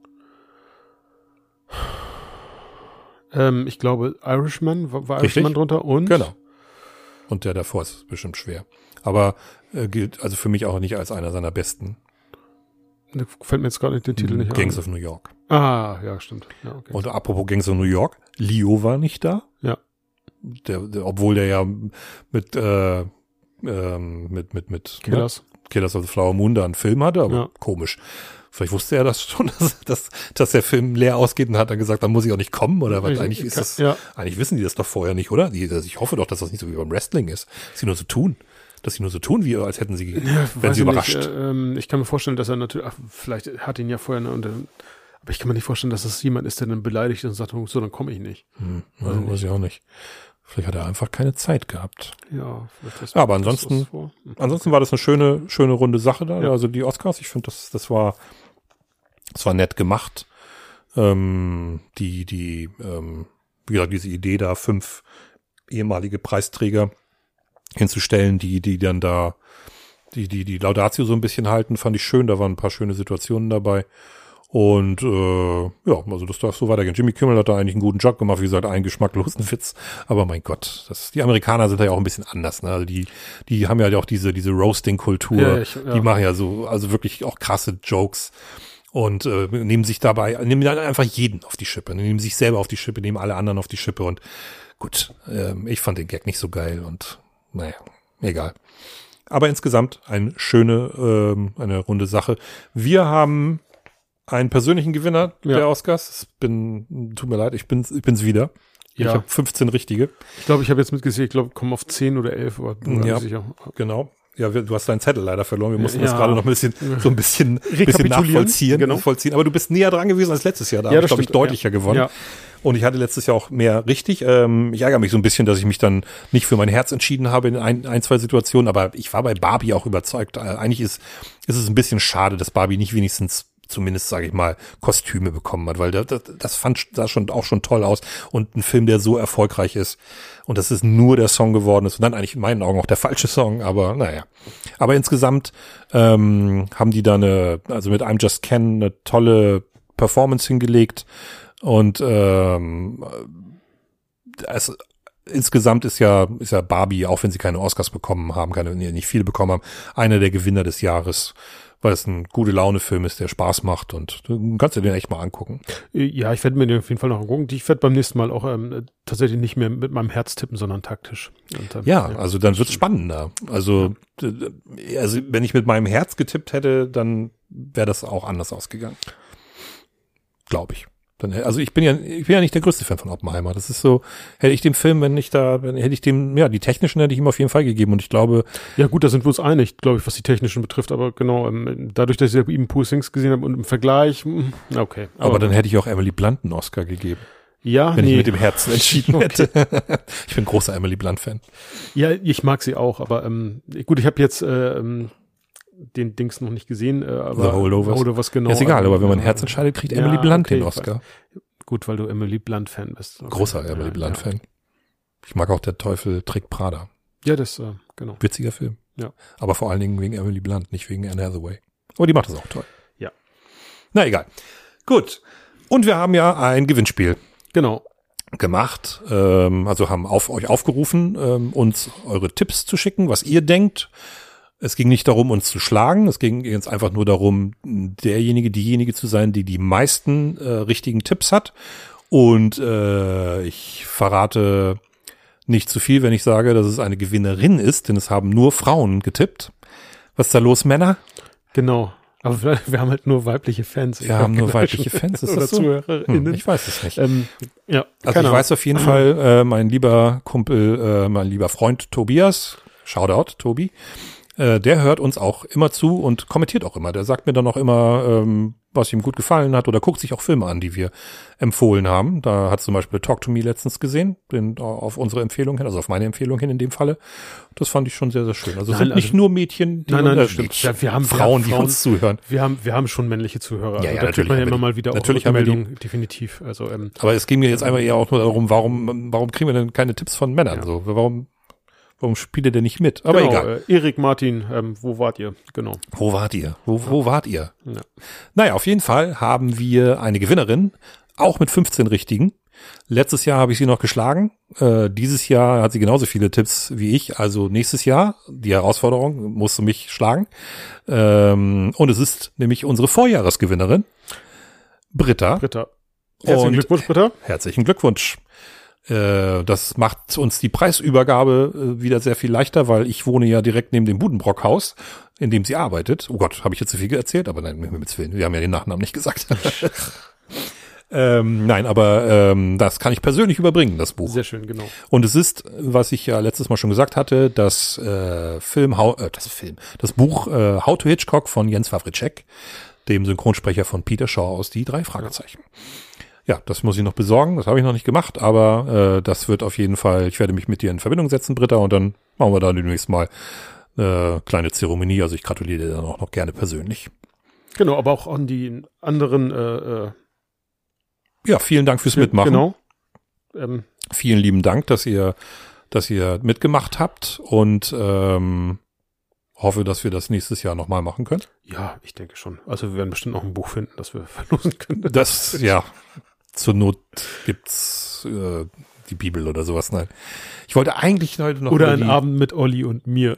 Ich glaube, Irishman war Irishman drunter und? Genau. Und der davor ist bestimmt schwer. Aber gilt also für mich auch nicht als einer seiner besten. Fällt mir jetzt gar nicht den Titel nicht Gangs of New York. Ah, ja, stimmt. Ja, okay. Und apropos Gangs of New York, Leo war nicht da. Ja. Obwohl der ja mit Killers Ja. Killers of the Flower Moon da einen Film hatte, aber komisch. Vielleicht wusste er das schon, dass der Film leer ausgeht und hat dann gesagt, dann muss ich auch nicht kommen oder was. Eigentlich ist das, eigentlich wissen die das doch vorher nicht, oder? Ich hoffe doch, dass das nicht so wie beim Wrestling ist. Dass sie nur so tun, wie als hätten sie, wenn sie überrascht. Ich kann mir vorstellen, dass er natürlich, vielleicht hat ihn ja vorher, aber ich kann mir nicht vorstellen, dass das jemand ist, der dann beleidigt und sagt, so, dann komme ich nicht. Weiß ich auch nicht. Vielleicht hat er einfach keine Zeit gehabt. Ja, vielleicht aber ansonsten war das eine schöne runde Sache da. Ja. Also die Oscars, ich finde, das war nett gemacht. Wie gesagt, diese Idee da, 5 ehemalige Preisträger hinzustellen, die dann da die Laudatio so ein bisschen halten, fand ich schön. Da waren ein paar schöne Situationen dabei. Und also das darf so weitergehen. Jimmy Kimmel hat da eigentlich einen guten Job gemacht, wie gesagt, einen geschmacklosen Witz. Aber mein Gott, die Amerikaner sind da ja auch ein bisschen anders. Ne? Also die haben ja auch diese Roasting-Kultur. Die machen ja so, also wirklich auch krasse Jokes. Und nehmen dann einfach jeden auf die Schippe. Nehmen sich selber auf die Schippe, nehmen alle anderen auf die Schippe. Und gut, ich fand den Gag nicht so geil. Und naja, egal. Aber insgesamt eine runde Sache. Wir haben einen persönlichen Gewinner der Oscars. Tut mir leid, ich bin's wieder. Ja. Ich habe 15 richtige. Ich glaube, ich habe jetzt mitgesehen, ich glaube, kommen auf 10 oder 11. Ja, sicher. Genau. Ja, du hast deinen Zettel leider verloren. Wir mussten das gerade noch ein bisschen nachvollziehen. Genau. Aber du bist näher dran gewesen als letztes Jahr. Da habe ich, glaube ich, deutlicher gewonnen. Ja. Und ich hatte letztes Jahr auch mehr richtig. Ich ärgere mich so ein bisschen, dass ich mich dann nicht für mein Herz entschieden habe in ein, zwei Situationen. Aber ich war bei Barbie auch überzeugt. Eigentlich ist es ein bisschen schade, dass Barbie nicht wenigstens zumindest, sage ich mal, Kostüme bekommen hat, weil das sah schon toll aus und ein Film, der so erfolgreich ist und dass es nur der Song geworden ist und dann eigentlich in meinen Augen auch der falsche Song, aber naja. Aber insgesamt haben die da also mit I'm Just Ken eine tolle Performance hingelegt und insgesamt ist ja Barbie, auch wenn sie keine Oscars bekommen haben, nicht viele bekommen haben, einer der Gewinner des Jahres, weil es ein gute Laune-Film ist, der Spaß macht und du kannst dir den echt mal angucken. Ja, ich werde mir den auf jeden Fall noch angucken. Ich werde beim nächsten Mal auch tatsächlich nicht mehr mit meinem Herz tippen, sondern taktisch. Und, also dann wird's spannender. Also wenn ich mit meinem Herz getippt hätte, dann wäre das auch anders ausgegangen. Glaube ich. Also ich bin ja nicht der größte Fan von Oppenheimer. Das ist so, hätte ich dem Film, die technischen hätte ich ihm auf jeden Fall gegeben und ich glaube. Ja gut, da sind wir uns einig, glaube ich, was die technischen betrifft, aber genau, dadurch, dass ich eben Poor Things gesehen habe und im Vergleich, okay. Aber dann hätte ich auch Emily Blunt einen Oscar gegeben. Ja, wenn ich mit dem Herzen entschieden hätte. Ich bin großer Emily Blunt-Fan. Ja, ich mag sie auch, aber gut, ich habe jetzt den Dings noch nicht gesehen, aber The Holdovers, genau. Ja, ist egal, aber wenn man Herz entscheidet, kriegt Emily Blunt den Oscar. Gut, weil du Emily Blunt-Fan bist. Okay. Großer Emily Blunt-Fan. Ich mag auch Der Teufel trägt Prada. Ja, das, genau. Witziger Film. Ja. Aber vor allen Dingen wegen Emily Blunt, nicht wegen Anne Hathaway. Aber die macht das auch toll. Ja. Na, egal. Gut. Und wir haben ja ein Gewinnspiel. Genau. Gemacht, also haben euch aufgerufen, uns eure Tipps zu schicken, was ihr denkt. Es ging nicht darum, uns zu schlagen. Es ging jetzt einfach nur darum, diejenige zu sein, die meisten richtigen Tipps hat. Und ich verrate nicht zu viel, wenn ich sage, dass es eine Gewinnerin ist, denn es haben nur Frauen getippt. Was ist da los, Männer? Genau. Aber wir haben halt nur weibliche Fans. Wir haben nur weibliche Fans, ist das so? ZuhörerInnen. Ich weiß es nicht. Ja, also ich weiß auf jeden Fall, mein lieber Kumpel, mein lieber Freund Tobias, Shoutout Tobi, der hört uns auch immer zu und kommentiert auch immer. Der sagt mir dann auch immer, was ihm gut gefallen hat oder guckt sich auch Filme an, die wir empfohlen haben. Da hat zum Beispiel Talk to Me letztens gesehen, auf unsere Empfehlung hin, also auf meine Empfehlung hin in dem Falle. Das fand ich schon sehr, sehr schön. Also es sind nicht nur Mädchen, die wir haben Frauen, die uns zuhören. Wir haben schon männliche Zuhörer. Ja, also da natürlich. man ja immer mal wieder natürlich haben wir die, definitiv. Also, aber es ging mir jetzt einfach eher auch nur darum, warum kriegen wir denn keine Tipps von Männern? So, warum spielt ihr denn nicht mit? Aber egal. Erik, Martin, wo wart ihr? Genau. Wo wart ihr? Wo wart ihr? Ja. Naja, auf jeden Fall haben wir eine Gewinnerin, auch mit 15 Richtigen. Letztes Jahr habe ich sie noch geschlagen. Dieses Jahr hat sie genauso viele Tipps wie ich. Also nächstes Jahr, die Herausforderung, musst du mich schlagen. Und es ist nämlich unsere Vorjahresgewinnerin, Britta. Herzlichen Glückwunsch, Britta. Herzlichen Glückwunsch. Das macht uns die Preisübergabe wieder sehr viel leichter, weil ich wohne ja direkt neben dem Budenbrock-Haus, in dem sie arbeitet. Oh Gott, habe ich jetzt zu viel erzählt? Aber nein, mit Willen. Wir haben ja den Nachnamen nicht gesagt. Nein, aber das kann ich persönlich überbringen, das Buch. Sehr schön, genau. Und es ist, was ich ja letztes Mal schon gesagt hatte, das Buch How to Hitchcock von Jens Wawrczeck, dem Synchronsprecher von Peter Shaw aus Die 3 Fragezeichen. Ja, das muss ich noch besorgen, das habe ich noch nicht gemacht, aber das wird auf jeden Fall, ich werde mich mit dir in Verbindung setzen, Britta, und dann machen wir da demnächst mal kleine Zeremonie, also ich gratuliere dir dann auch noch gerne persönlich. Genau, aber auch an die anderen ja, vielen Dank fürs Mitmachen. Genau. Vielen lieben Dank, dass ihr mitgemacht habt und hoffe, dass wir das nächstes Jahr nochmal machen können. Ja, ich denke schon. Also wir werden bestimmt noch ein Buch finden, das wir verlosen können. Das, ja, zur Not gibt's die Bibel oder sowas. Nein. Ich wollte eigentlich heute noch... Oder einen Abend mit Olli und mir.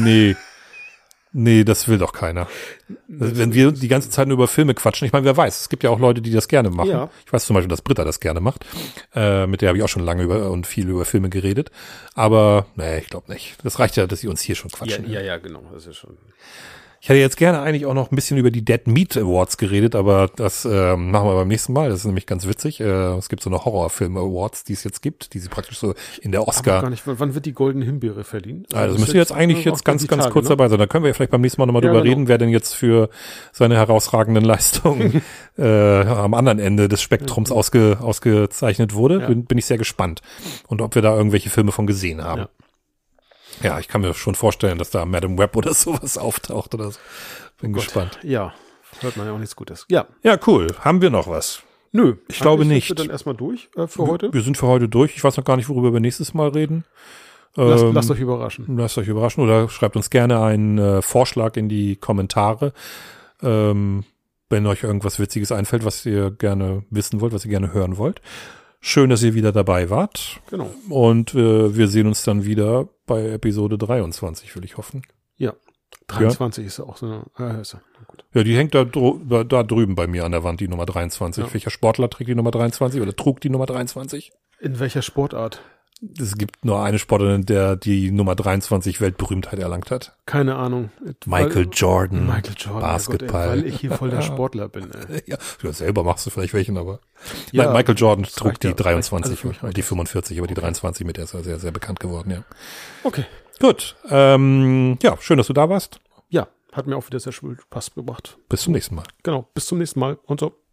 Nee, das will doch keiner. Wenn wir die ganze Zeit nur über Filme quatschen, ich meine, wer weiß, es gibt ja auch Leute, die das gerne machen. Ja. Ich weiß zum Beispiel, dass Britta das gerne macht. Mit der habe ich auch schon lange viel über Filme geredet. Aber, nee, ich glaube nicht. Das reicht ja, dass sie uns hier schon quatschen. Ja, genau. Das ist schon... Ich hätte jetzt gerne eigentlich auch noch ein bisschen über die Dead Meat Awards geredet, aber das machen wir beim nächsten Mal. Das ist nämlich ganz witzig. Es gibt so eine Horrorfilm-Awards, die es jetzt gibt, die sie praktisch so in der Oscar... Aber gar nicht, wann wird die Goldene Himbeere verliehen? Also das müsste jetzt eigentlich ganz kurz dabei sein. Da können wir ja vielleicht beim nächsten Mal nochmal drüber reden, wer denn jetzt für seine herausragenden Leistungen am anderen Ende des Spektrums ausgezeichnet wurde. Ja. Bin ich sehr gespannt. Und ob wir da irgendwelche Filme von gesehen haben. Ja, ich kann mir schon vorstellen, dass da Madame Web oder sowas auftaucht oder so. Bin gespannt. Ja, hört man ja auch nichts Gutes. Ja, cool. Haben wir noch was? Nö. Ich glaube nicht. Sind wir dann erstmal durch für heute? Wir sind für heute durch. Ich weiß noch gar nicht, worüber wir nächstes Mal reden. Lasst euch überraschen. Lasst euch überraschen oder schreibt uns gerne einen Vorschlag in die Kommentare. Wenn euch irgendwas Witziges einfällt, was ihr gerne wissen wollt, was ihr gerne hören wollt. Schön, dass ihr wieder dabei wart. Genau. Und wir sehen uns dann wieder bei Episode 23, will ich hoffen. Ja, 23 ist ja auch so eine... gut. Ja, die hängt da drüben bei mir an der Wand, die Nummer 23. Ja. Welcher Sportler trägt die Nummer 23 oder trug die Nummer 23? In welcher Sportart? Es gibt nur eine Sportlerin, der die Nummer 23 Weltberühmtheit erlangt hat. Keine Ahnung. Michael Jordan, Basketball. Ja Gott, weil ich hier voll der Sportler bin. Ja, du selber machst du vielleicht welchen, aber ja, Michael Jordan trug die 23 und die 45, aber die 23 mit der ist er sehr, sehr bekannt geworden, ja. Okay. Gut. Ja, schön, dass du da warst. Ja, hat mir auch wieder sehr viel Spaß gebracht. Bis zum nächsten Mal. Genau, bis zum nächsten Mal und so.